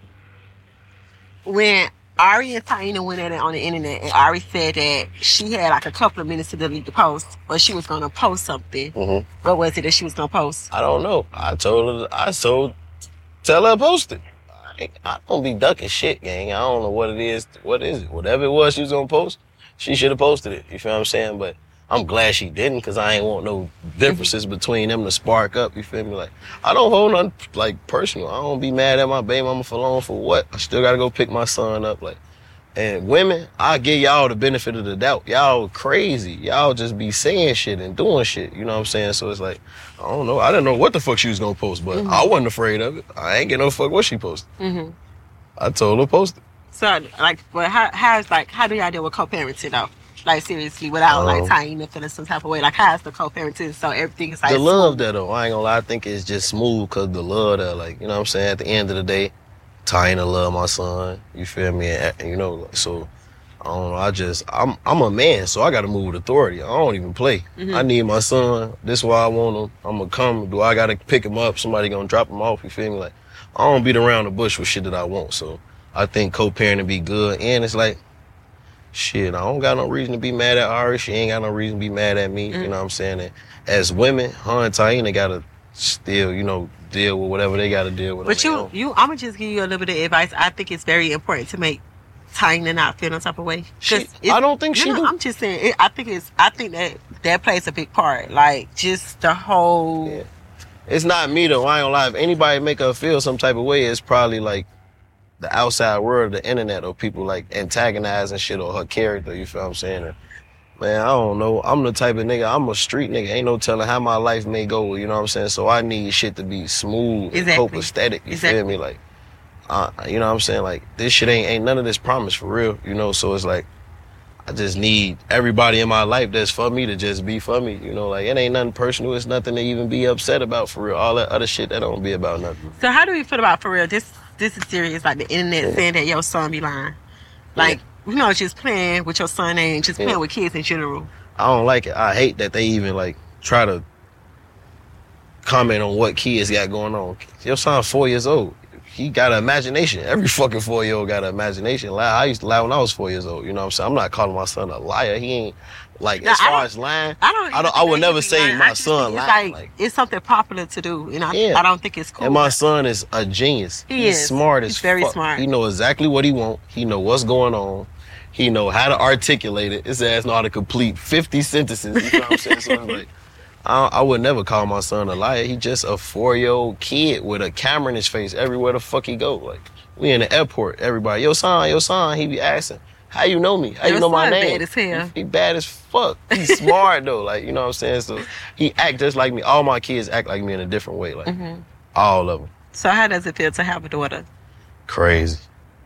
H: when Ari and Taina went at it on the internet, and Ari said that she had like a couple of minutes to delete the post, but she was going to post something. Mm-hmm. What was it that she was going to post?
G: I don't know. Tell her to post it. I don't be ducking shit, gang. I don't know what it is. What is it? Whatever it was she was going to post, she should have posted it. You feel what I'm saying? But I'm glad she didn't, because I ain't want no differences between them to spark up. You feel me? Like, I don't hold nothing, like, personal. I don't be mad at my baby mama for long for what? I still got to go pick my son up. Like, and women, I give y'all the benefit of the doubt. Y'all crazy. Y'all just be saying shit and doing shit. You know what I'm saying? So it's like, I don't know. I didn't know what the fuck she was going to post, but I wasn't afraid of it. I ain't get no fuck what she posted. Mm-hmm. I told her to post it.
H: So, like, but how do y'all deal with co-parenting, though? Like, seriously, without, like, Taina feeling some type of way. Like, how's the co-parenting so everything is, like,
G: the love there, though. I ain't gonna lie. I think it's just smooth because the love there. Like, you know what I'm saying? At the end of the day, Taina love my son. You feel me? And, so, I don't know. I'm a man, so I got to move with authority. I don't even play. I need my son. This is why I want him. I'm gonna come. Do I gotta pick him up? Somebody gonna drop him off? You feel me? Like, I don't beat around the bush with shit that I want. So I think co-parenting be good. And it's like, shit, I don't got no reason to be mad at Ari. She ain't got no reason to be mad at me. You know what I'm saying? And as women, her and Taina gotta still, deal with whatever they gotta deal with.
H: But I'm gonna just give you a little bit of advice. I think it's very important to make Taina not feel no type of way.
G: I don't think she do.
H: I'm just saying. I think that plays a big part. Like just the whole.
G: Yeah. It's not me though. I ain't gonna lie. If anybody make her feel some type of way, it's probably like the outside world, the internet, or people like antagonizing shit or her character. You feel what I'm saying? And, man, I don't know. I'm the type of nigga. I'm a street nigga. Ain't no telling how my life may go. You know what I'm saying? So I need shit to be smooth, and copacetic. You feel me? Like. You know what I'm saying? Like, this shit ain't none of this promise for real, So it's like, I just need everybody in my life that's for me to just be for me, Like, it ain't nothing personal. It's nothing to even be upset about for real. All that other shit, that don't be about nothing.
H: So how do you feel about, for real, this is serious, like the internet saying that your son be lying? Like, just playing with your son and just playing with kids in general.
G: I don't like it. I hate that they even, like, try to comment on what kids got going on. Your son's 4 years old. He got an imagination. Every fucking 4-year-old got an imagination. I used to lie when I was 4 years old. You know what I'm saying? I'm not calling my son a liar. He ain't, like, as far as lying, I would never say my son lying.
H: Like, it's something popular to do, and I don't think it's cool.
G: And my son is a genius. He's smart as fuck. He's very smart. He know exactly what he want. He know what's going on. He know how to articulate it. His ass know how to complete 50 sentences. You know what I'm saying? So it's like, I would never call my son a liar. He just a 4-year-old kid with a camera in his face everywhere the fuck he go. Like, we in the airport, everybody, your son, he be asking, how you know me? How you know my name?
H: Bad as hell.
G: He bad as fuck. He's smart though, like, you know what I'm saying? So he act just like me. All my kids act like me in a different way, like all of them.
H: So how does it feel to have a daughter?
G: Crazy.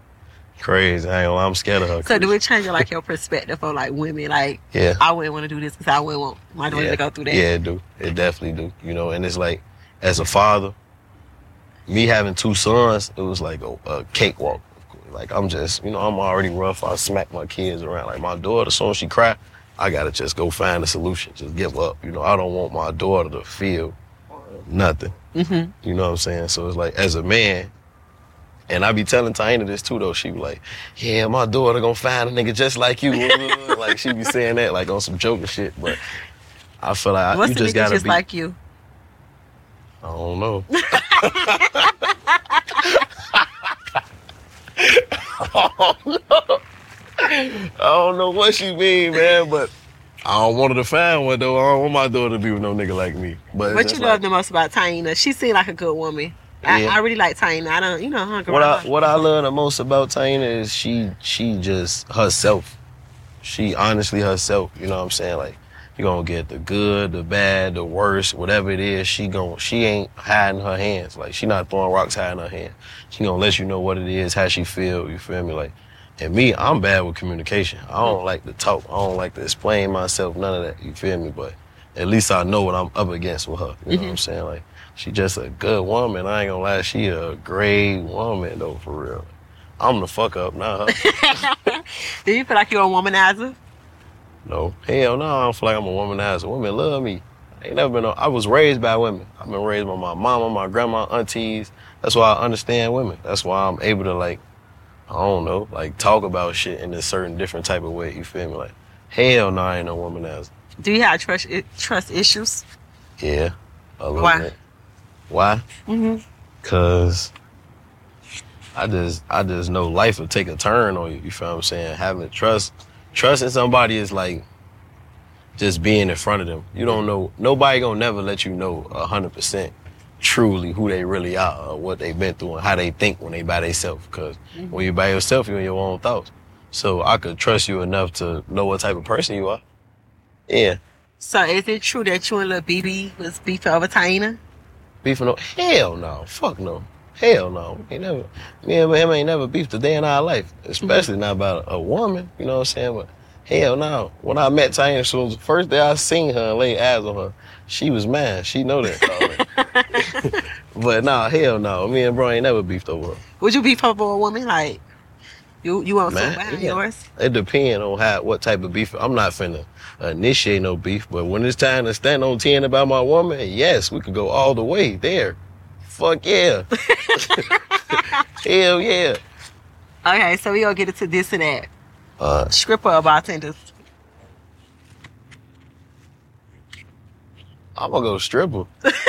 G: I'm scared of her.
H: So do it change like your perspective of like women? Like, I wouldn't want to do this because I wouldn't want my daughter to go through that.
G: Yeah, it do. It definitely do. And it's like, as a father, me having 2 sons, it was like a cakewalk. Like, I'm just, I'm already rough. I smack my kids around. Like, my daughter, as soon as she cry, I gotta just go find a solution. Just give up. I don't want my daughter to feel nothing. You know what I'm saying? So it's like, as a man, and I be telling Taina this too, though. She be like, yeah, my daughter gonna find a nigga just like you. Like, she be saying that, like, on some joking shit. But I feel like
H: you
G: just gotta
H: just
G: be
H: like you?
G: I don't know. I don't know what she mean, man, but I don't want her to find one, though. I don't want my daughter to be with no nigga like me. But
H: what you love the most about Taina? She seemed like a good woman. I really like Taina. I don't,
G: What I love the most about Taina is she just herself. She honestly herself. You know what I'm saying? Like, you gonna get the good, the bad, the worst, whatever it is. She ain't hiding her hands. Like, she not throwing rocks hiding her hand. She gonna let you know what it is, how she feel. You feel me? Like, and me, I'm bad with communication. I don't like to talk. I don't like to explain myself. None of that. You feel me? But at least I know what I'm up against with her. You know what I'm saying? Like, she just a good woman. I ain't gonna lie. She a great woman, though, for real. I'm the fuck up, not her.
H: Do you feel like you're a womanizer?
G: No. Hell no, I don't feel like I'm a womanizer. Women love me. I was raised by women. I've been raised by my mama, my grandma, aunties. That's why I understand women. That's why I'm able to, like, I don't know, like, talk about shit in a certain different type of way. You feel me? Like, hell no, I ain't no womanizer.
H: Do you have trust issues?
G: Yeah, a little bit. Why? Cause I just know life will take a turn on you. You feel what I'm saying? Having trusting somebody is like just being in front of them. You don't know. Nobody gonna never let you know 100% truly who they really are, or what they've been through, and how they think when they by themselves. Cause when you by yourself, you're in your own thoughts. So I could trust you enough to know what type of person you are. Yeah.
H: So is it true that you and Lil BB was beefing over Taina?
G: Beefing over? Hell no. Fuck no. Hell no. Me and him ain't never beefed a day in our life. Especially not about a woman. You know what I'm saying? But hell no. When I met Taina, so the first day I seen her and laid eyes on her, she was mad. She know that. But nah, hell no. Me and bro ain't never beefed over her.
H: Would you beef over a woman? Like, You want
G: Man,
H: something behind
G: yeah.
H: yours?
G: It depends on what type of beef. I'm not finna initiate no beef, but when it's time to stand on 10 about my woman, yes, we could go all the way there. Fuck yeah. Hell yeah.
H: Okay, so we gonna get into this and that. Stripper or bartenders?
G: I'm gonna go stripper.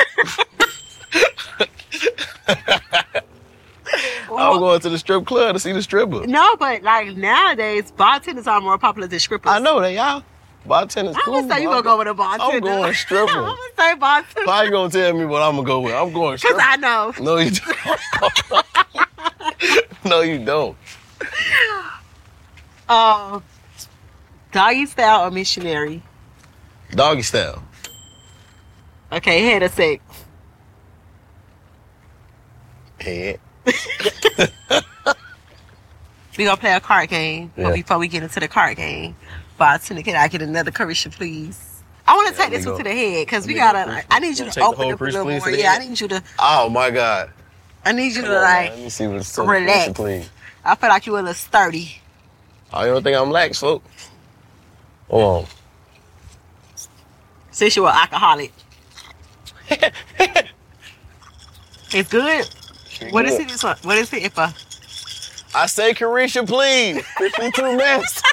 G: I'm going to the strip club to see the stripper.
H: No, but like nowadays, bartenders are more popular than strippers.
G: I know they are. Bartenders cool.
H: I'm gonna say you gonna go with a bartender.
G: I'm going stripper.
H: I'm gonna say bartender.
G: How you gonna tell me what I'm gonna go with? I'm going stripper.
H: Because I know.
G: No, you don't. No, you don't.
H: Doggy style or missionary?
G: Doggy style.
H: Okay, head or sex?
G: Head.
H: We gonna play a card game.
G: Yeah.
H: But before we get into the card game, bartender, can I get another Carisha, please? I want to take this one to the head because we gotta. I need you to open up a little more. Yeah, I need you to.
G: Oh my God.
H: I need you to
G: Let me see what's
H: relax.
G: Please.
H: I feel like you a little sturdy.
G: Oh, you don't think I'm lax, folks? Hold on.
H: Since you're an alcoholic. It's good. What is it? What is it?
G: I say Carisha, please. It's too messy.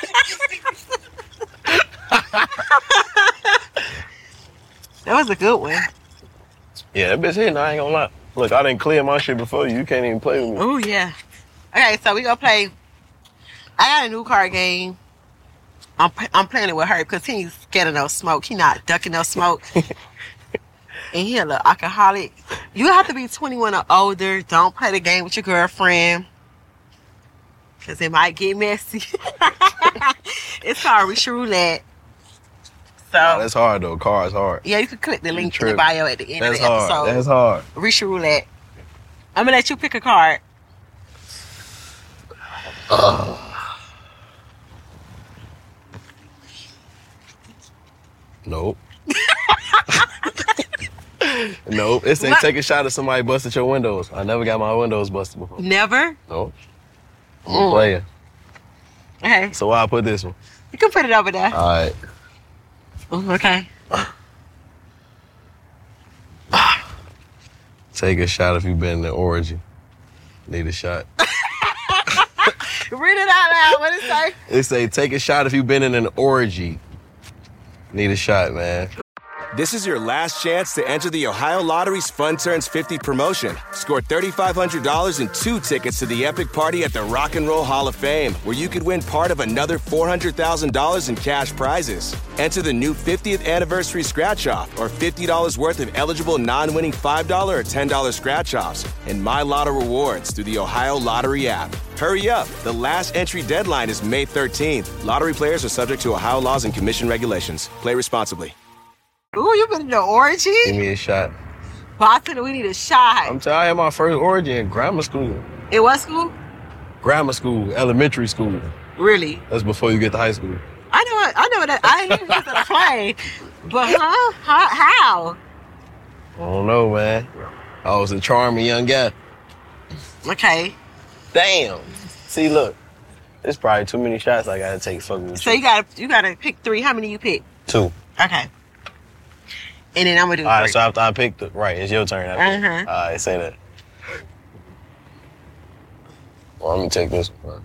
H: That was a good one.
G: Yeah, that bitch hitting. I ain't gonna lie. Look, I didn't clear my shit before you. You can't even play with me.
H: Oh yeah. Okay, so we gonna play. I got a new card game. I'm playing it with her because he's scared of no smoke. He not ducking no smoke. And he a little alcoholic. You have to be 21 or older. Don't play the game with your girlfriend. Because it might get messy. It's called Risha Roulette. So
G: that's hard though. Car's hard.
H: Yeah, you can click the link in the bio at the end of the episode.
G: That's hard.
H: Risha Roulette. I'm going to let you pick a card.
G: Nope. Nope. It say take a shot at somebody busted your windows. I never got my windows busted before.
H: Never?
G: Nope. I'm a player.
H: Okay.
G: So why I put this one?
H: You can put it over there.
G: All right.
H: Oh, okay.
G: Take a shot if you've been in an orgy. Need a shot.
H: Read it out loud. What it say?
G: It say take a shot if you've been in an orgy. Need a shot, man.
N: This is your last chance to enter the Ohio Lottery's Fun Turns 50 promotion. Score $3,500 and 2 tickets to the epic party at the Rock and Roll Hall of Fame, where you could win part of another $400,000 in cash prizes. Enter the new 50th anniversary scratch-off or $50 worth of eligible non-winning $5 or $10 scratch-offs and My Lotto rewards through the Ohio Lottery app. Hurry up. The last entry deadline is May 13th. Lottery players are subject to Ohio laws and commission regulations. Play responsibly.
H: Ooh, you been in the orgy?
G: Give me a shot.
H: Bartender, we need a shot.
G: I'm telling you, I had my first orgy in grammar school.
H: In what school?
G: Grammar school, elementary school.
H: Really?
G: That's before you get to high school.
H: I know that. I didn't even get to the play. But how?
G: I don't know, man. I was a charming young guy.
H: Okay.
G: Damn. See, look. There's probably too many shots I gotta take fucking with
H: So you gotta pick 3. How many you pick?
G: 2.
H: Okay. And then I'm gonna do 3.
G: All right, so after I picked it, right, it's your turn.
H: Uh-huh.
G: All right, say that. Well, let me take this one.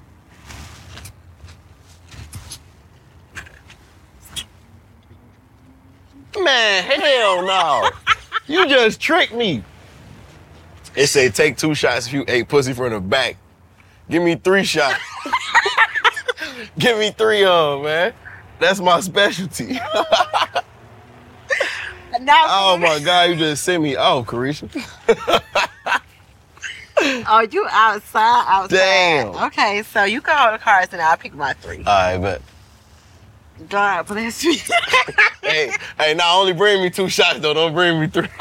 G: Man, hell no. You just tricked me. It say take 2 shots if you ate pussy from the back. Give me 3 shots. Give me 3 of them, man. That's my specialty. Oh my God, you just sent me out, Carisha.
H: Oh, you outside?
G: Damn.
H: Okay, so you can hold the cards and I'll pick my 3.
G: All right, bet.
H: God bless me.
G: Hey, now only bring me 2 shots though. Don't bring me 3.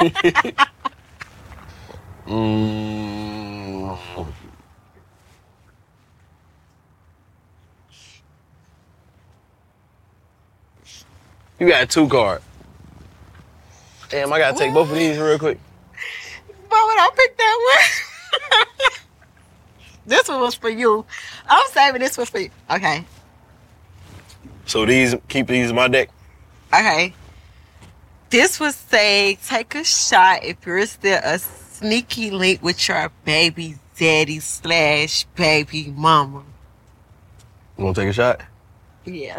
G: You got 2 cards. Damn, I gotta take both of these real quick.
H: Why would I pick that one? This one was for you. I'm saving this one for you. Okay.
G: So keep these in my deck.
H: Okay. This would say, take a shot if you're still a sneaky link with your baby daddy / baby mama.
G: You want to take a shot?
H: Yeah.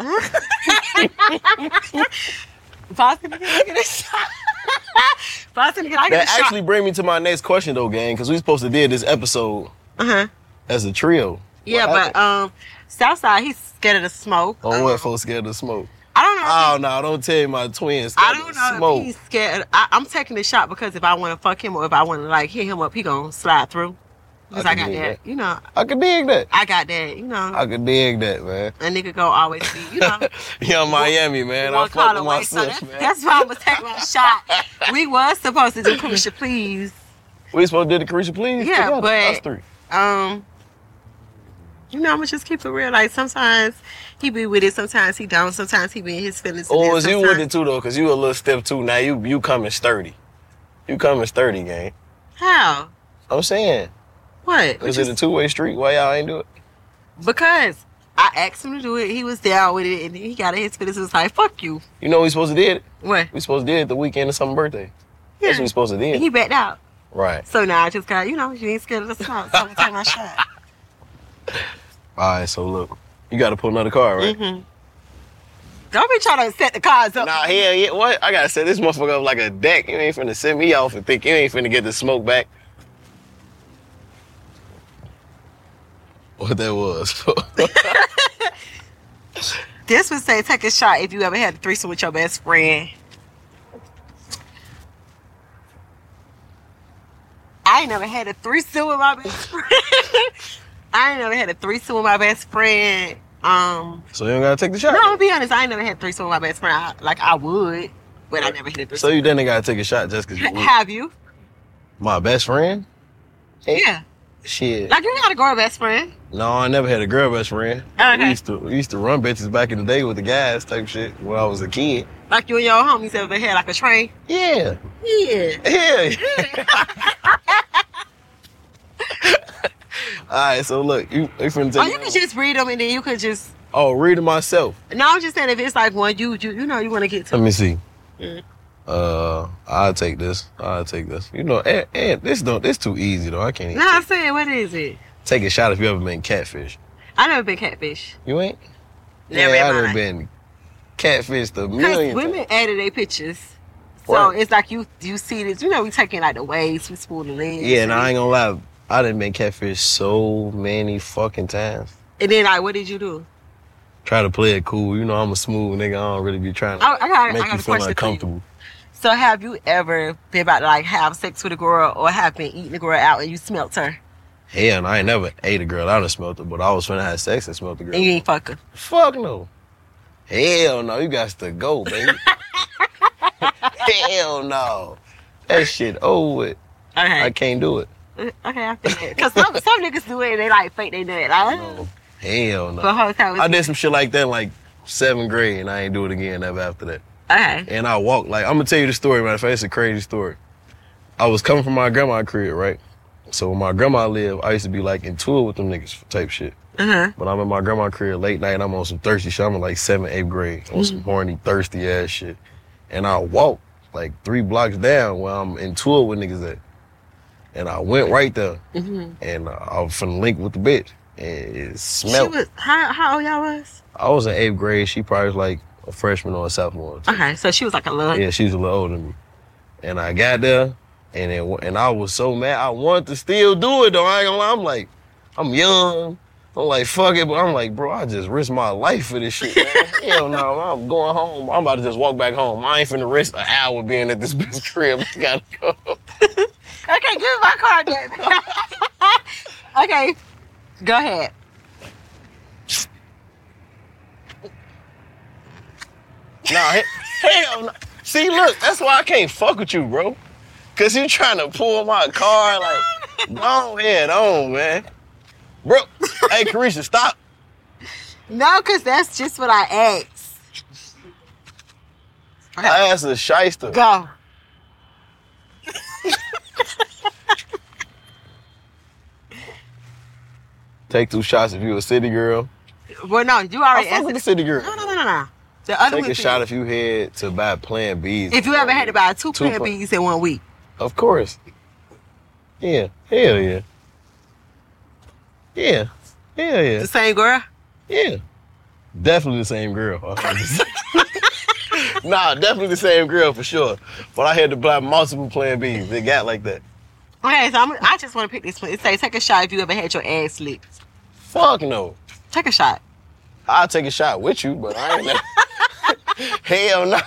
H: Boston, can I get a shot? Boston, can I get a shot?
G: That actually bring me to my next question, though, gang, because we supposed to do this episode as a trio.
H: Yeah, but Southside, he's scared of the smoke.
G: Oh, what folks scared of the smoke?
H: I don't know.
G: Oh, no, don't tell me my twin scared of the smoke.
H: If he's scared. I'm taking the shot because if I want to fuck him or if I want to, like, hit him up, he going to slide through. Because I got that, you know.
G: I can dig that.
H: I got that, you know.
G: I can dig that, man.
H: A nigga go always be, you know.
G: Young Miami, man. I fuck with my sis, man.
H: That's why I was taking my shot. We was supposed to do Carisha Please.
G: We supposed to do the Carisha Please?
H: Yeah,
G: together.
H: but
G: Us three.
H: You know, I'm gonna just keep it real. Like, sometimes he be with it, sometimes he don't, sometimes he be in his feelings.
G: Oh, is you with it too, though? Because you a little step too. Now you coming sturdy. You coming sturdy, gang.
H: How?
G: I'm saying.
H: What?
G: Is it a two-way street? Why y'all ain't do it?
H: Because I asked him to do it. He was down with it, and he got in his feelings. He was like, fuck you.
G: You know we supposed to did it?
H: What?
G: We supposed to did it the weekend of somebody's birthday.
H: Yeah.
G: That's what we supposed to did.
H: He backed out.
G: Right.
H: So now I just got, you know, you ain't scared of the smoke, so I'm gonna take my shot.
G: All right, so look. You got to pull another card, right?
H: Mm-hmm. Don't be trying to set the cards up.
G: Nah, hell yeah. What? I got to set this motherfucker up like a deck. You ain't finna set me off and think you ain't finna get the smoke back. What that was.
H: This would say, take a shot if you ever had a threesome with your best friend. I ain't never had a threesome with my best friend. I ain't never had a threesome with my best friend.
G: So you don't gotta take the shot?
H: No, I'll be honest. I ain't never had a threesome with my best friend. I would, but I never had a threesome.
G: So you didn't gotta take a shot just because you would?
H: Have you?
G: My best friend?
H: Yeah.
G: Shit.
H: Like, you got a girl best friend.
G: No, I never had a girl best friend.
H: Okay.
G: We used to run bitches back in the day with the guys type shit when I was a kid.
H: Like you and your homies ever had like a train?
G: Yeah.
H: Yeah.
G: Yeah. All right, so look, you finna take.
H: Oh, you can just read them and then you could just.
G: Oh, read them myself.
H: No, I'm just saying if it's like one you know you want to get to.
G: Let me see.
H: Mm.
G: I'll take this. You know, and this too easy though. I can't even.
H: No, I'm saying, what is it?
G: Take a shot if you ever been catfish.
H: I never been catfish.
G: You ain't?
H: Never
G: yeah,
H: in my
G: I've
H: life.
G: been catfished a
H: Because
G: million
H: women
G: times.
H: added their pictures. So
G: Right.
H: it's like you see this, you know, we taking like the waves, we spool the legs.
G: Yeah, and I ain't gonna lie, I done been catfish so many fucking times.
H: And then like, what did you do?
G: Try to play it cool. You know, I'm a smooth nigga. I don't really be trying to
H: I got
G: make
H: a
G: you feel
H: question for you.
G: uncomfortable.
H: So have you ever been about to like have sex with a girl or have been eating a girl out and you smelt her?
G: Hell, no, I ain't never ate a girl. I done smelt her, but I was finna have sex and smelt the girl.
H: And you ain't fuck her?
G: Fuck no. Hell no, you got to go, baby. Hell no. That shit over with.
H: Okay.
G: I can't do it.
H: Okay, I feel that. Because some niggas do it and they like fake they nut. Like,
G: Hell no.
H: But whole time
G: I did some shit like that in like 7th grade and I ain't do it again ever after that.
H: Okay.
G: And I walked, like, I'm gonna tell you the story, matter of fact, it's a crazy story. I was coming from my grandma's crib, right? So when my grandma lived, I used to be like in tour with them niggas type shit.
H: Uh-huh.
G: But I'm in my grandma's crib late night, I'm on some thirsty shit. I'm in like 7th, 8th grade on some horny, thirsty ass shit. And I walked like 3 blocks down where I'm in tour with niggas at. And I went right there.
H: Mm-hmm.
G: And I was finna link with the bitch. And it smelled.
H: How old y'all was?
G: I was in 8th grade. She probably was like a freshman or a sophomore.
H: Okay, so she was like a little.
G: Yeah, she was a little older than me. And I got there, and I was so mad. I wanted to still do it, though. I ain't gonna lie. I'm like, I'm young. I'm like, fuck it. But I'm like, bro, I just risked my life for this shit, man. Hell no, I'm going home. I'm about to just walk back home. I ain't finna risk an hour being at this bitch crib. I gotta go.
H: Okay, give me my card then. Okay, go ahead.
G: Nah, hell no. See, look, that's why I can't fuck with you, bro. Cause you trying to pull my card like, go ahead on, man. Bro, hey, Carisha, stop.
H: No, because that's just what I asked. Okay.
G: I asked a shyster.
H: Go.
G: Take 2 shots if you a city girl.
H: Well, no, you already
G: I fuck with the city girl.
H: No. The other
G: Take a shot if you had to buy Plan Bs.
H: If you ever had to buy 2 Plan Bs in 1 week.
G: Of course. Yeah. Hell yeah. Yeah. Hell yeah.
H: The same girl?
G: Yeah. Definitely the same girl. Nah, definitely the same girl for sure. But I had to buy multiple Plan Bs. They got like that.
H: Okay, so I just want to pick this one. It says, take a shot if you ever had your ass licked.
G: Fuck no.
H: Take a shot.
G: I'll take a shot with you, but I ain't never. Hell no.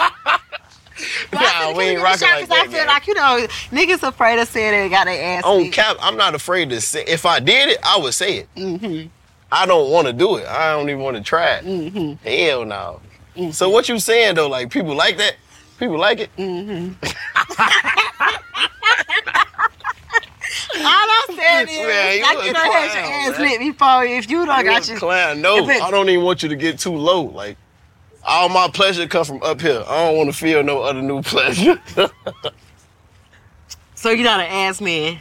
G: Nah, we ain't rocking like that.
H: I feel like, you know, niggas afraid of saying they got their ass licked.
G: Cap, I'm not afraid to say. If I did it, I would say it.
H: Mm-hmm.
G: I don't want to do it. I don't even want to try it.
H: Mm-hmm.
G: Hell no. Mm-hmm. So what you saying though? Like people like that? People like it?
H: Mm-hmm. All I'm saying is,
G: man,
H: like you done had your ass lit before. If you done got your
G: clown, no, I don't even want you to get too low. Like all my pleasure come from up here. I don't want to feel no other new pleasure.
H: So you're not an ass man?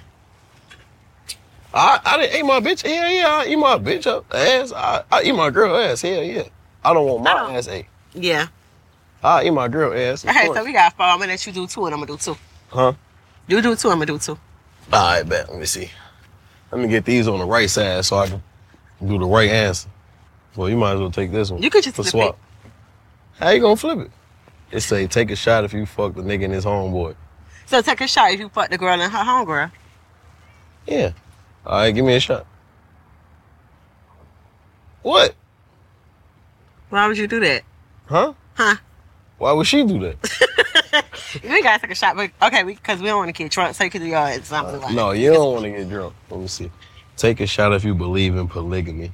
G: I didn't eat my bitch. Hell yeah, I eat my bitch up ass. I eat my girl ass. Hell yeah. I don't want my ass ate.
H: Yeah.
G: I eat my girl ass.
H: Okay, so we got 4. I'm gonna let you do 2 and I'm gonna do 2.
G: Huh?
H: You do 2, I'm gonna do 2.
G: All right, bet. Let me see. Let me get these on the right side so I can do the right answer. Well, you might as well take this one.
H: You could just
G: for
H: flip
G: swap. How you gonna flip it? It say take a shot if you fuck the nigga and his homeboy.
H: So take a shot if you fuck the girl and her homegirl.
G: Yeah. All right, give me a shot. What?
H: Why would you do that?
G: Huh?
H: Huh?
G: Why would she do that?
H: We gotta take a shot, but okay, because we don't want to get drunk, so you can do your example.
G: No, you don't want to get drunk. Let me see. Take a shot if you believe in polygamy.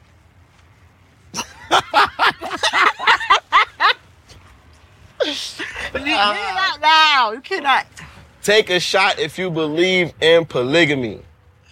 H: Not now. You cannot.
G: Take a shot if you believe in polygamy.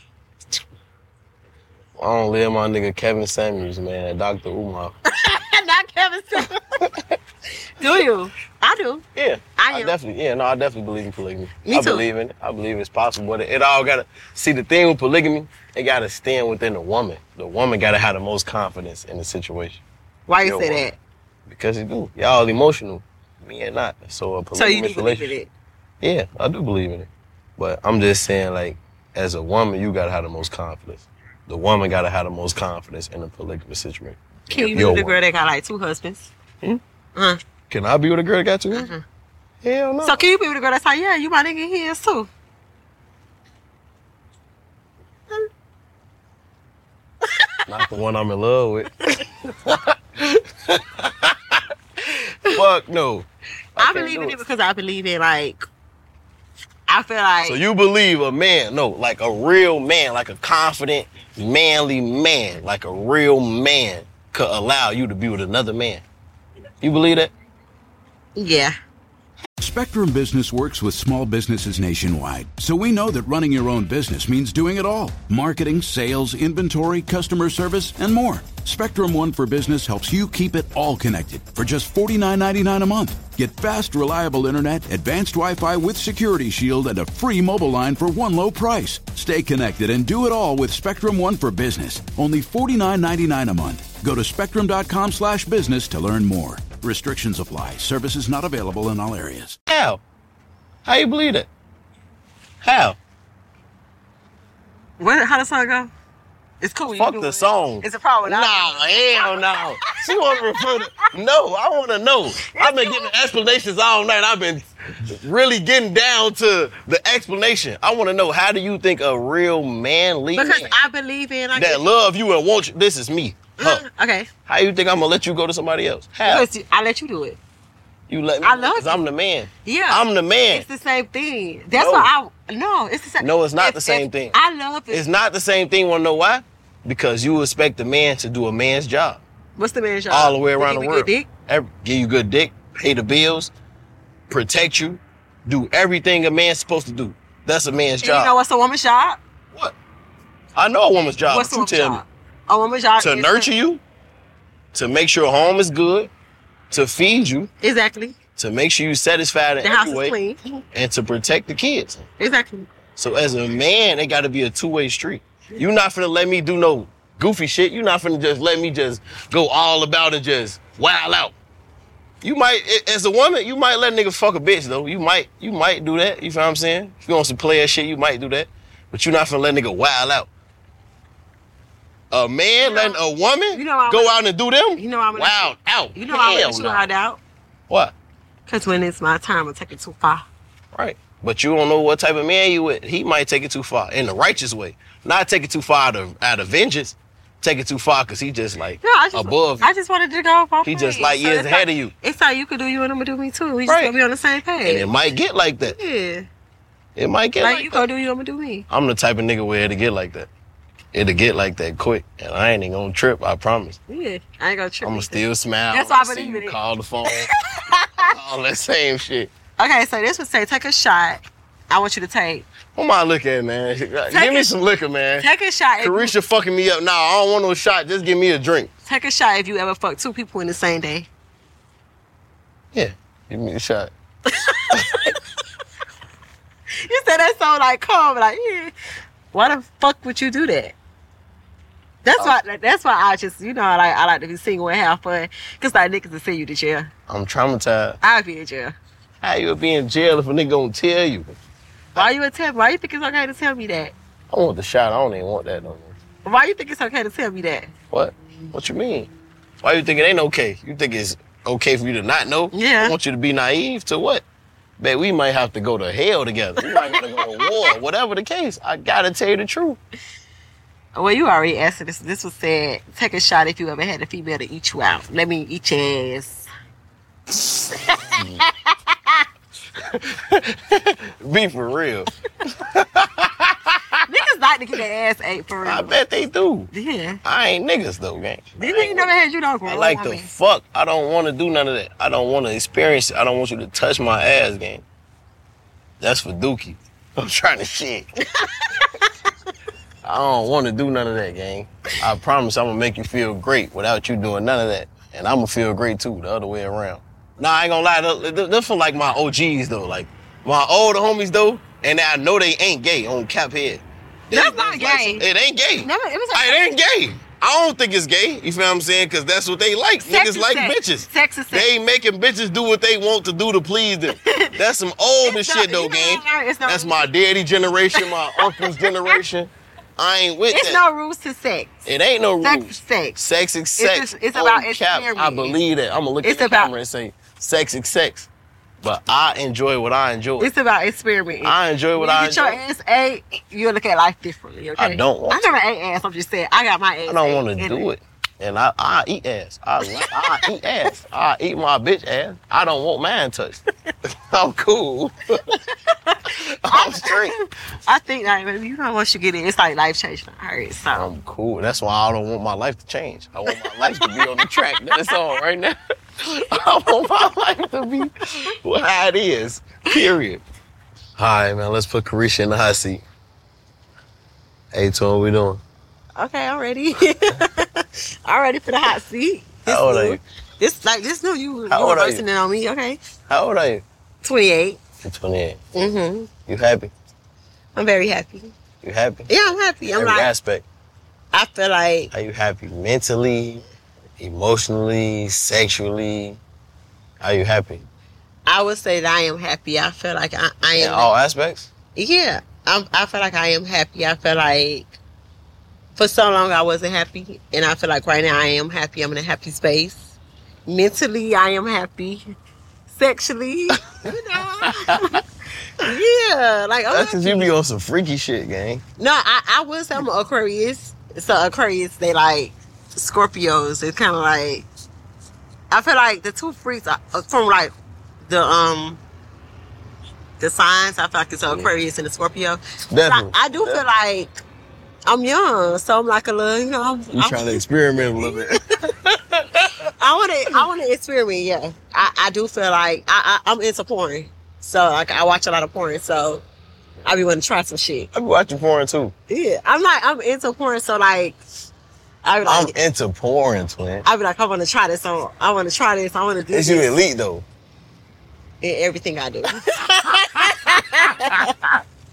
G: I don't live my nigga Kevin Samuels, man. Dr. Umar.
H: Not Kevin Samuels. Do you? I do.
G: Yeah.
H: I
G: definitely believe in polygamy.
H: Me
G: I
H: too.
G: believe in it. I believe it's possible. But it all gotta see the thing with polygamy, it gotta stand within the woman. The woman gotta have the most confidence in the situation.
H: Why you say that?
G: Because you do. Y'all emotional. Me and not. So a polygamous
H: you do believe in it?
G: Yeah, I do believe in it. But I'm just saying, like, as a woman, you gotta have the most confidence. The woman gotta have the most confidence in a polygamous situation.
H: Can you be with a girl that got like 2 husbands?
G: Can I be with a girl that got 2 husbands? Hell no.
H: So can you be with a girl that's like, yeah, you my nigga his too?
G: Not the one I'm in love with. Fuck no.
H: I believe in it because I believe in, like, I feel like...
G: So you believe a man, like a real man, like a confident, manly man, like a real man could allow you to be with another man. You believe that?
H: Yeah.
O: Spectrum Business works with small businesses nationwide, so we know that running your own business means doing it all. Marketing, sales, inventory, customer service, and more. Spectrum One for Business helps you keep it all connected for just $49.99 a month. Get fast, reliable internet, advanced Wi-Fi with Security Shield, and a free mobile line for one low price. Stay connected and do it all with Spectrum One for Business. Only $49.99 a month. Go to spectrum.com/business to learn more. Restrictions apply. Services not available in all areas.
G: How? How you believe that? How?
H: How does the song go? It's cool.
G: Fuck the song.
H: It's a problem.
G: Nah, hell no. She want to refer to... No, I want to know. I've been giving explanations all night. I've been really getting down to the explanation. I want to know, how do you think a real manly
H: Because
G: man
H: I believe in...
G: that love you and want you... This is me. Huh.
H: Okay.
G: How you think I'm going to let you go to somebody else? How?
H: Because I let you do it.
G: You let me?
H: I love
G: you. I'm the man.
H: Yeah.
G: I'm the man.
H: It's the same thing. That's why it's the same.
G: No, it's not the same thing.
H: I love it.
G: It's not the same thing. Want to know why? Because you expect a man to do a man's job.
H: What's the man's job?
G: All the way around the world.
H: Good dick?
G: Give you good dick, pay the bills, protect you, do everything a man's supposed to do. That's a man's job.
H: You know what's a woman's job?
G: What? I know a woman's job.
H: What's
G: but you tell me.
H: A woman's job
G: to nurture you, to make sure home is good, to feed you.
H: Exactly.
G: To make sure you're satisfied in
H: the house
G: every
H: is
G: way,
H: clean.
G: and to protect the kids.
H: Exactly.
G: So as a man, it got to be a two-way street. You not finna let me do no goofy shit. You not finna just let me just go all about and just wild out. You might, as a woman, you might let a nigga fuck a bitch though. You might do that. You feel what I'm saying? If you want some player shit, you might do that. But you not finna let a nigga wild out. A man letting a woman go out and do them? Wild out.
H: You know I let you wild out.
G: What?
H: Because when it's my time, I'll take it too far.
G: Right. But you don't know what type of man you with. He might take it too far in the righteous way. Not take it too far out of vengeance. Take it too far because he just like above you.
H: I just wanted to go off.
G: He just like years ahead of you.
H: It's like you could do you and I'm gonna do me too. We just gonna be on the same page.
G: And it might get like that.
H: Yeah.
G: It might get like that.
H: You gonna do you, I'm gonna do me.
G: I'm the type of nigga where it'll get like that. It'll get like that quick. And I ain't even gonna trip, I promise.
H: Yeah, I ain't gonna trip.
G: I'm gonna still smile.
H: That's why I believe in it.
G: Call the phone. All that same shit.
H: Okay, so this would say take a shot. I want you to take.
G: What am I looking at, man? Give me some liquor, man.
H: Take a shot.
G: Carisha fucking me up. Nah, I don't want no shot. Just give me a drink.
H: Take a shot if you ever fuck two people in the same day.
G: Yeah, give me a shot.
H: You said that so like calm, like yeah. Why the fuck would you do that? That's why I just I like to be single and have fun, cause like niggas will send you to jail.
G: I'm traumatized.
H: I'll be in jail.
G: How you be in jail if a nigga gonna tell you?
H: Why you tell me? Why you think it's okay to tell me that?
G: I want the shot. I don't even want that no more.
H: Why you think it's okay to tell me that?
G: What? What you mean? Why you think it ain't okay? You think it's okay for you to not know?
H: Yeah.
G: I want you to be naive to what? Bet we might have to go to hell together. We might gotta go to war. Whatever the case, I gotta tell you the truth.
H: Well, you already answered this. This was said, take a shot if you ever had a female to eat you out. Let me eat your ass.
G: Be for real.
H: Niggas like to get their ass ate for real.
G: I bet they do.
H: Yeah.
G: I ain't niggas though, gang.
H: These niggas never had you dog.
G: I like to fuck. I don't want to do none of that. I don't want to experience it. I don't want you to touch my ass, gang. That's for Dookie. I'm trying to shit. I don't want to do none of that, gang. I promise I'm gonna make you feel great without you doing none of that. And I'm gonna feel great too, the other way around. Nah, I ain't gonna lie, they're from like my OGs though, like my older homies though, and I know they ain't gay on cap head.
H: That's not gay.
G: It ain't gay.
H: No,
G: it ain't gay. I don't think it's gay, you feel what I'm saying? Cause that's what they like.
H: Sex
G: Niggas like
H: sex.
G: bitches.
H: Sex is sex.
G: They ain't making bitches do what they want to do to please them. That's some older shit though, gang. That's my daddy generation, my uncle's generation. I ain't with that.
H: It's no rules to sex.
G: It ain't no rules.
H: Sex is sex.
G: Sex is sex.
H: It's about
G: cap.
H: experience.
G: I believe that. I'm gonna look at the camera and say, sex is sex. But I enjoy what I enjoy.
H: It's about experience.
G: I enjoy what I enjoy.
H: When you get your ass ate, you'll look at life differently, okay?
G: I don't want
H: I never ate ass. I'm just saying, I got my ass
G: I don't
H: ate
G: want to do it. And I eat ass. I eat ass. I eat my bitch ass. I don't want mine touched. I'm cool. I'm straight.
H: I think that maybe once you get it, it's like life changing. I heard so.
G: I'm cool. That's why I don't want my life to change. I want my life to be on the track that it's on right now. I want my life to be how it is. Period. All right, man. Let's put Carisha in the hot seat. Hey, Tom, what we doing?
H: Okay, I'm ready. I'm ready for the hot seat.
G: How old are you?
H: This new you
G: old are you?
H: it on me, okay?
G: How old are you?
H: 28.
G: You're 28.
H: Mm-hmm.
G: You happy?
H: I'm very happy.
G: You happy?
H: Yeah, I'm happy. I'm
G: Every
H: like
G: aspect.
H: I feel like.
G: Are you happy mentally, emotionally, sexually? Are you happy?
H: I would say that I am happy. I feel like I am.
G: In all aspects?
H: Yeah. I feel like I am happy. I feel like for so long I wasn't happy. And I feel like right now I am happy. I'm in a happy space. Mentally, I am happy. Sexually, you know. Yeah. Like,
G: that's because you be on some freaky shit, gang.
H: No, I would say I'm an Aquarius. So Aquarius, they like Scorpios. It's kind of like, I feel like the two freaks are from like the signs. I feel like it's an Aquarius and a Scorpio.
G: Definitely.
H: I do feel like I'm young, so I'm like a little, you know.
G: You trying to experiment a little bit.
H: I want to experiment. Yeah, I do feel like I'm into porn, so like I watch a lot of porn, so I be wanting to try some shit.
G: I be watching porn too.
H: Yeah, I'm into porn, so like I be like,
G: I'm into porn, twin.
H: I be like, I want to try this on. I want to try this. I want to do
G: Is
H: this.
G: you elite though?
H: In everything I do.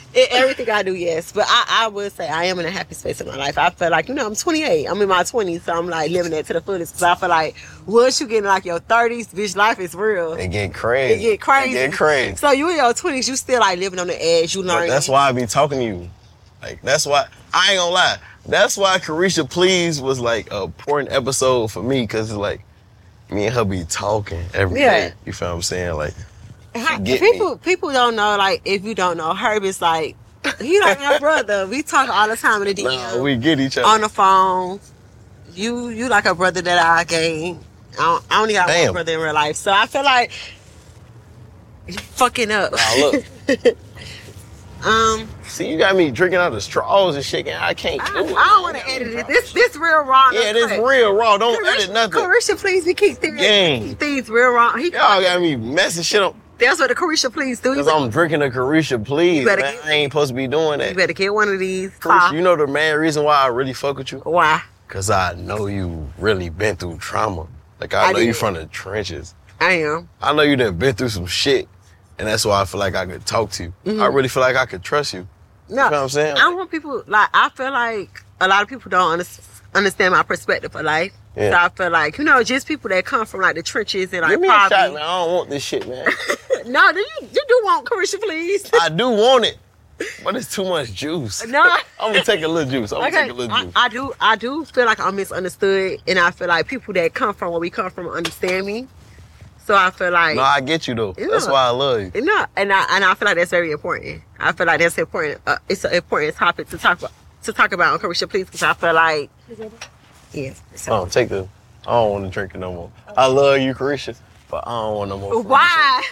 H: Everything I do, yes. But I would say I am in a happy space in my life. I feel like, I'm 28. I'm in my 20s, so I'm like living that to the fullest. Because I feel like once you get in like your 30s, bitch, life is real.
G: It get crazy.
H: So you in your 20s, you still like living on the edge. You learn.
G: That's why I be talking to you. Like, that's why, I ain't gonna lie. That's why Carisha Please was like a important episode for me. Because it's like, me and her be talking every day. You feel what I'm saying? Like,
H: people don't know, like, if you don't know, Herb is like, he like my brother. We talk all the time in the DM.
G: Nah, we get each other.
H: On the phone. You like a brother that I gained. I only got one brother in real life. So I feel like you fucking up.
G: Nah, look. See, you got me drinking out of straws and shit. I can't do it.
H: I don't want to edit it. This real raw.
G: Yeah, this real raw. Don't edit nothing.
H: Carisha, please, we keep things real raw.
G: Y'all got me messing shit up.
H: That's what the Carisha Please do.
G: Because I'm drinking a Carisha Please, man. I ain't supposed to be doing that.
H: You better get one of these.
G: Carisha, you know the main reason why I really fuck with you?
H: Why?
G: Because I know you really been through trauma. Like, I know you from the trenches.
H: I am.
G: I know you done been through some shit. And that's why I feel like I could talk to you. I really feel like I could trust you.
H: No,
G: you know what I'm saying?
H: I want people, like, I feel like a lot of people don't understand my perspective of life. Yeah. So I feel like, just people that come from like the trenches and like
G: give me a shot, man. I don't want this shit, man.
H: No, you do want Carisha Please.
G: I do want it, but it's too much juice.
H: No,
G: I'm gonna take a little juice.
H: I do feel like I'm misunderstood, and I feel like people that come from where we come from understand me. So I feel like
G: I get you though. That's why I love you.
H: And I feel like that's very important. I feel like that's important. It's an important topic to talk about on Carisha Please, because I feel like
G: take the. I don't want to drink it no more. I love you, Carisha, but I don't want no more.
H: Why?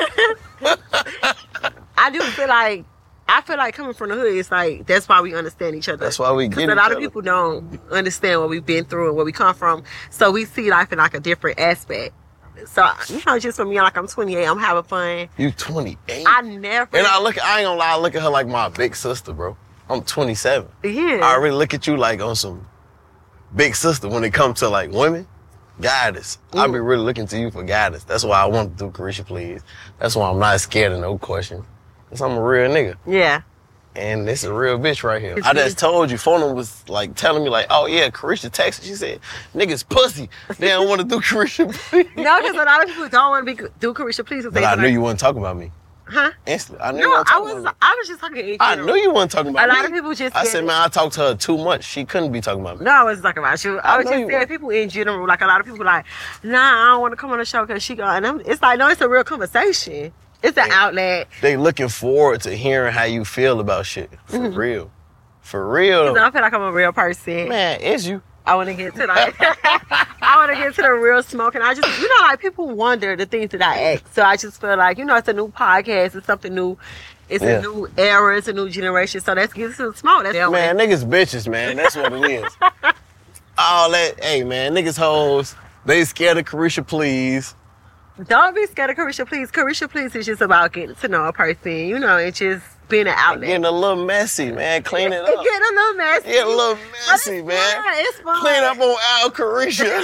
H: I feel like coming from the hood, it's like that's why we understand each other.
G: That's why we get each other.
H: A lot of people don't understand what we've been through and where we come from, so we see life in like a different aspect. So, just for me, like, I'm 28, I'm having fun.
G: You 28?
H: I never.
G: And I ain't gonna lie, I look at her like my big sister, bro. I'm 27.
H: Yeah.
G: I really look at you like on some big sister when it comes to like women. Guidance. I be really looking to you for guidance. That's why I want to do Carisha Please. That's why I'm not scared of no question. Because I'm a real nigga.
H: Yeah.
G: And this is a real bitch right here. I just told you, Phone was like telling me like, oh yeah, Carisha texted. She said, niggas pussy. They don't want to do Carisha Please.
H: No, because a lot of people don't want to do Carisha Please.
G: But I knew you wasn't talking about me.
H: Huh?
G: Instantly. I knew you weren't talking about me.
H: I was just talking to you.
G: I knew you weren't talking about me.
H: A lot of people just
G: I said, man, I talked to her too much. She couldn't be talking about me.
H: No, I wasn't talking about you. I was just saying people in general, like a lot of people like, nah, I don't want to come on the show because she gone. And it's like, no, it's a real conversation. It's an outlet.
G: They looking forward to hearing how you feel about shit. For real. For real.
H: I feel like I'm a real person.
G: Man, is you?
H: I want to get to the real smoke. And I just, like people wonder the things that I ask. So I just feel like, it's a new podcast. It's something new. It's a new era. It's a new generation. So let's get to the smoke.
G: Man, niggas bitches, man. That's what it is. All that, hey, man, niggas hoes. They scared of Carisha Please.
H: Don't be scared of Carisha Please. Carisha Please is just about getting to know a person, it's just being an outlet.
G: Getting a little messy, man. Clean it up.
H: Getting a little messy.
G: Get a little messy, man.
H: It's fun.
G: Clean up on Al Carisha.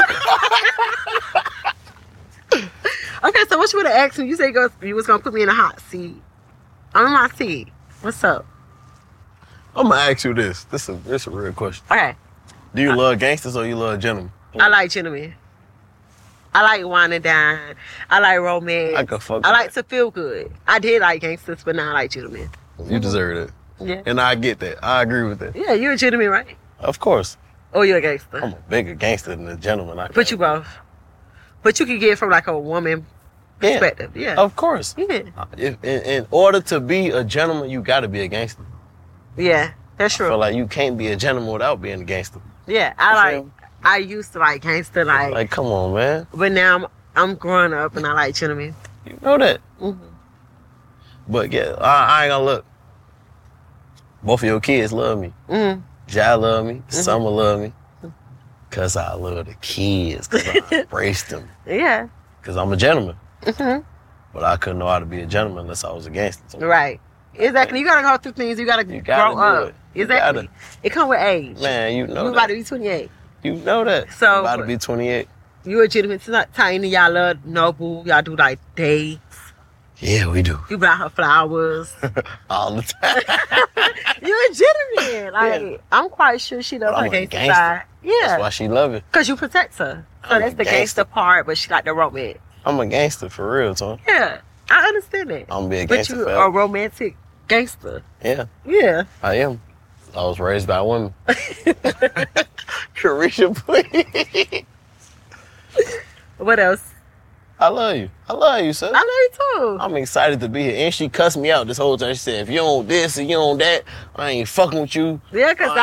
H: Okay, so what you would have asked me? You said you was going to put me in a hot seat. I'm in my seat. What's up?
G: I'm going to ask you this. This is a real question.
H: Okay.
G: Do you love gangsters or you love gentlemen?
H: I like gentlemen. I like wine and dine. I like romance. I like to feel good. I did like gangsters, but now I like gentlemen.
G: You deserve it.
H: Yeah.
G: And I get that. I agree with that.
H: Yeah, you're a gentleman, right?
G: Of course.
H: Oh, you're a gangster.
G: I'm a bigger gangster than a gentleman.
H: But you both. But you can get it from like a woman perspective. Yeah.
G: Of course.
H: Yeah.
G: In order to be a gentleman, you got to be a gangster.
H: Yeah, that's true.
G: I feel like you can't be a gentleman without being a gangster.
H: Yeah, I used to like gangster,
G: like come on, man.
H: But now I'm growing up and I like gentlemen.
G: You know that.
H: Mm-hmm.
G: But yeah, I ain't gonna look. Both of your kids love me.
H: Mm-hmm.
G: Jai love me. Summer love me. Cause I love the kids. Cause I embrace them.
H: Yeah.
G: Cause I'm a gentleman.
H: Mm-hmm.
G: But I couldn't know how to be a gentleman unless I was a gangster. So.
H: Right. Exactly. You gotta go through things. You gotta grow up. Exactly. It come with age.
G: Man, you know
H: you about to be 28.
G: You know that.
H: So
G: I'm about to be 28.
H: You a gentleman. It's not tiny. Y'all love Noble. Y'all do like dates.
G: Yeah, we do.
H: You buy her flowers.
G: All the time.
H: You're a gentleman. Like, I'm quite sure she loves her gangster side. Yeah.
G: That's why she love it.
H: Because you protect her. So that's the gangster part, but she got the romance.
G: I'm a gangster for real, Tony.
H: Yeah, I understand that.
G: I'm gonna be a gangster
H: But you
G: forever.
H: a romantic gangster.
G: Yeah.
H: Yeah.
G: I am. I was raised by women. Carisha, please.
H: What else?
G: I love you. I love you, sis.
H: I love you too.
G: I'm excited to be here. And she cussed me out this whole time. She said, if you don't this and you don't that, I ain't fucking with you.
H: Yeah, because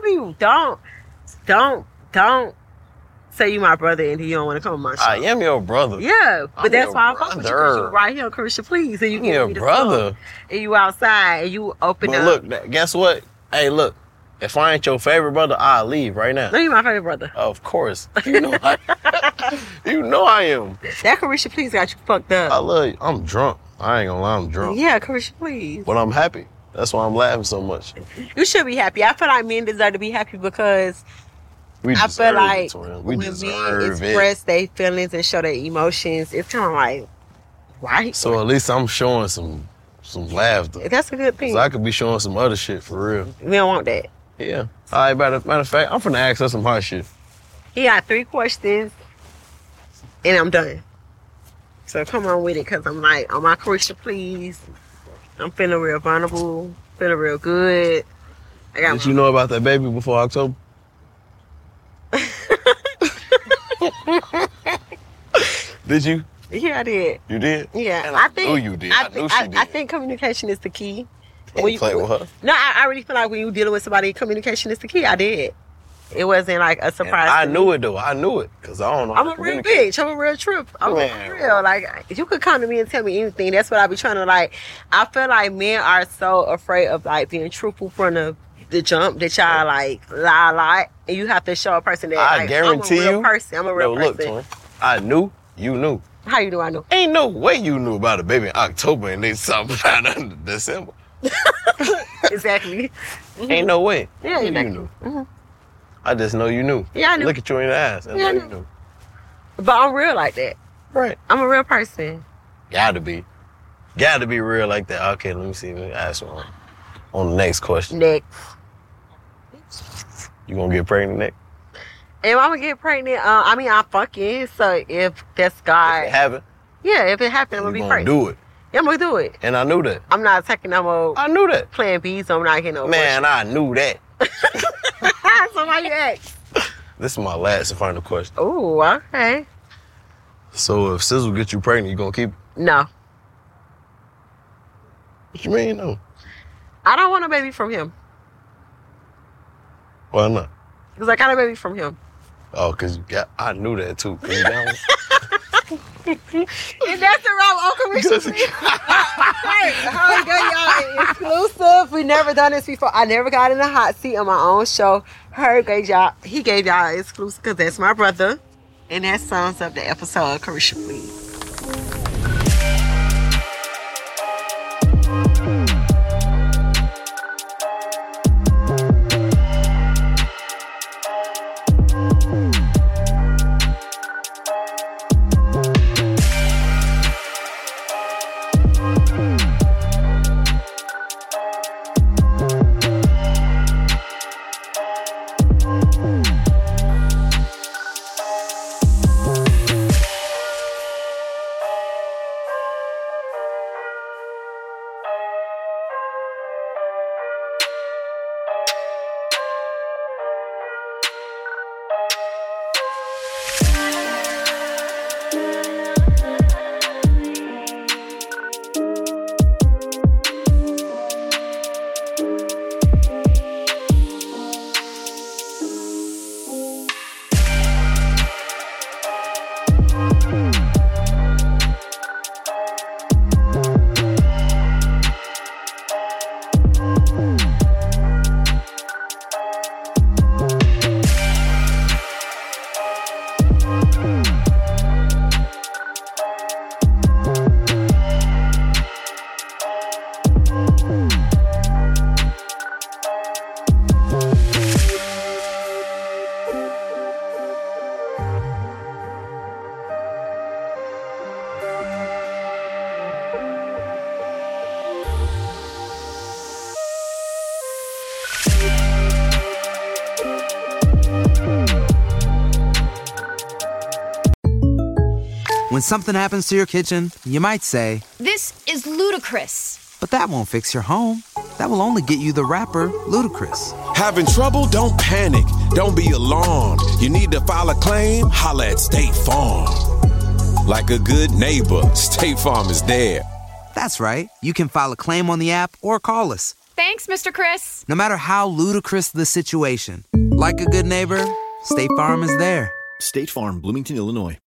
H: don't say you my brother and you don't want to come on my show.
G: I am your brother.
H: Yeah, but
G: I'm
H: that's
G: your
H: why I'm fucking with you. 'Cause you right here, Carisha, please. And you
G: I'm
H: give
G: your
H: me the
G: brother.
H: phone. And you outside and you open
G: But
H: up.
G: look, guess what? Hey, look. If I ain't your favorite brother, I'll leave right now.
H: No, you my favorite brother.
G: Of course. You know I am.
H: That Carisha, please got you fucked up.
G: I love you. I'm drunk. I ain't gonna lie, I'm drunk.
H: Yeah, Carisha, please.
G: But I'm happy. That's why I'm laughing so much.
H: You should be happy. I feel like men deserve to be happy because
G: We
H: I feel
G: deserve
H: like
G: it, Twin. We
H: when men
G: deserve it.
H: express their feelings and show their emotions, it's kind of like, why?
G: So at least I'm showing some laughter.
H: That's a good thing.
G: So I could be showing some other shit for real.
H: We don't want that.
G: Yeah. All right, matter of fact, I'm finna ask her some hot shit.
H: He got 3 questions, and I'm done. So come on with it, because I'm like, on my Carisha, please. I'm feeling real vulnerable, feeling real good.
G: Did you know about that baby before October? Did you?
H: Yeah, I did.
G: You did?
H: Yeah,
G: And I knew you did. I knew she did.
H: I think communication is the key.
G: When you play with her.
H: No, I really feel like when you dealing with somebody, communication is the key. I did. It wasn't like a surprise.
G: I knew it though. I knew it because I don't know.
H: I'm a real bitch. I'm a real trip. I'm real. Like, you could come to me and tell me anything. That's what I be trying to like. I feel like men are so afraid of like being truthful from the jump that y'all like lie, and you have to show a person that
G: I
H: like,
G: guarantee
H: I'm a real
G: you.
H: person. I'm a real
G: Look,
H: person.
G: twin, I knew you knew.
H: How you do I know?
G: Ain't no way you knew about a baby in October and they something about it in December.
H: Exactly.
G: Ain't no way.
H: Yeah,
G: you
H: exactly.
G: knew.
H: Mm-hmm.
G: I just know you knew.
H: Yeah, I knew.
G: Look at you in the eyes. I
H: Yeah, I
G: know
H: knew.
G: you knew.
H: But I'm real like that.
G: Right.
H: I'm a real person.
G: Gotta be real like that. Okay, let me see. Let me ask one on the next question.
H: Next.
G: You gonna get pregnant next?
H: If I'm gonna get pregnant, I'm fucking. So if that's God,
G: If it happen,
H: yeah, if it happened, I'm gonna
G: you
H: be
G: gonna
H: pregnant.
G: do it.
H: Yeah, I'm gonna do it.
G: And I knew that.
H: I'm not taking no more.
G: I knew that.
H: Plan B, so I'm not getting no.
G: Man, I knew that.
H: So why you ask?
G: This is my last and final question.
H: Ooh, okay.
G: So if Sizzle get you pregnant, you gonna keep it?
H: No,
G: What you mean no?
H: I don't want a baby from him.
G: Why not?
H: Cause I got a baby from him.
G: Oh, cause I knew that too. 'Cause you down?
H: And that's the wrong Uncle Richard. I gave y'all an exclusive. We never done this before. I never got in a hot seat on my own show. He gave y'all an exclusive because that's my brother. And that sums up the episode of Carisha, please.
A: When something happens to your kitchen, you might say,
B: This is ludicrous.
A: but that won't fix your home. That will only get you the rapper, Ludacris.
C: Having trouble? Don't panic. Don't be alarmed. You need to file a claim? Holla at State Farm. Like a good neighbor, State Farm is there.
A: That's right. You can file a claim on the app or call us.
B: Thanks, Mr. Chris.
A: No matter how ludicrous the situation, like a good neighbor, State Farm is there.
D: State Farm, Bloomington, Illinois.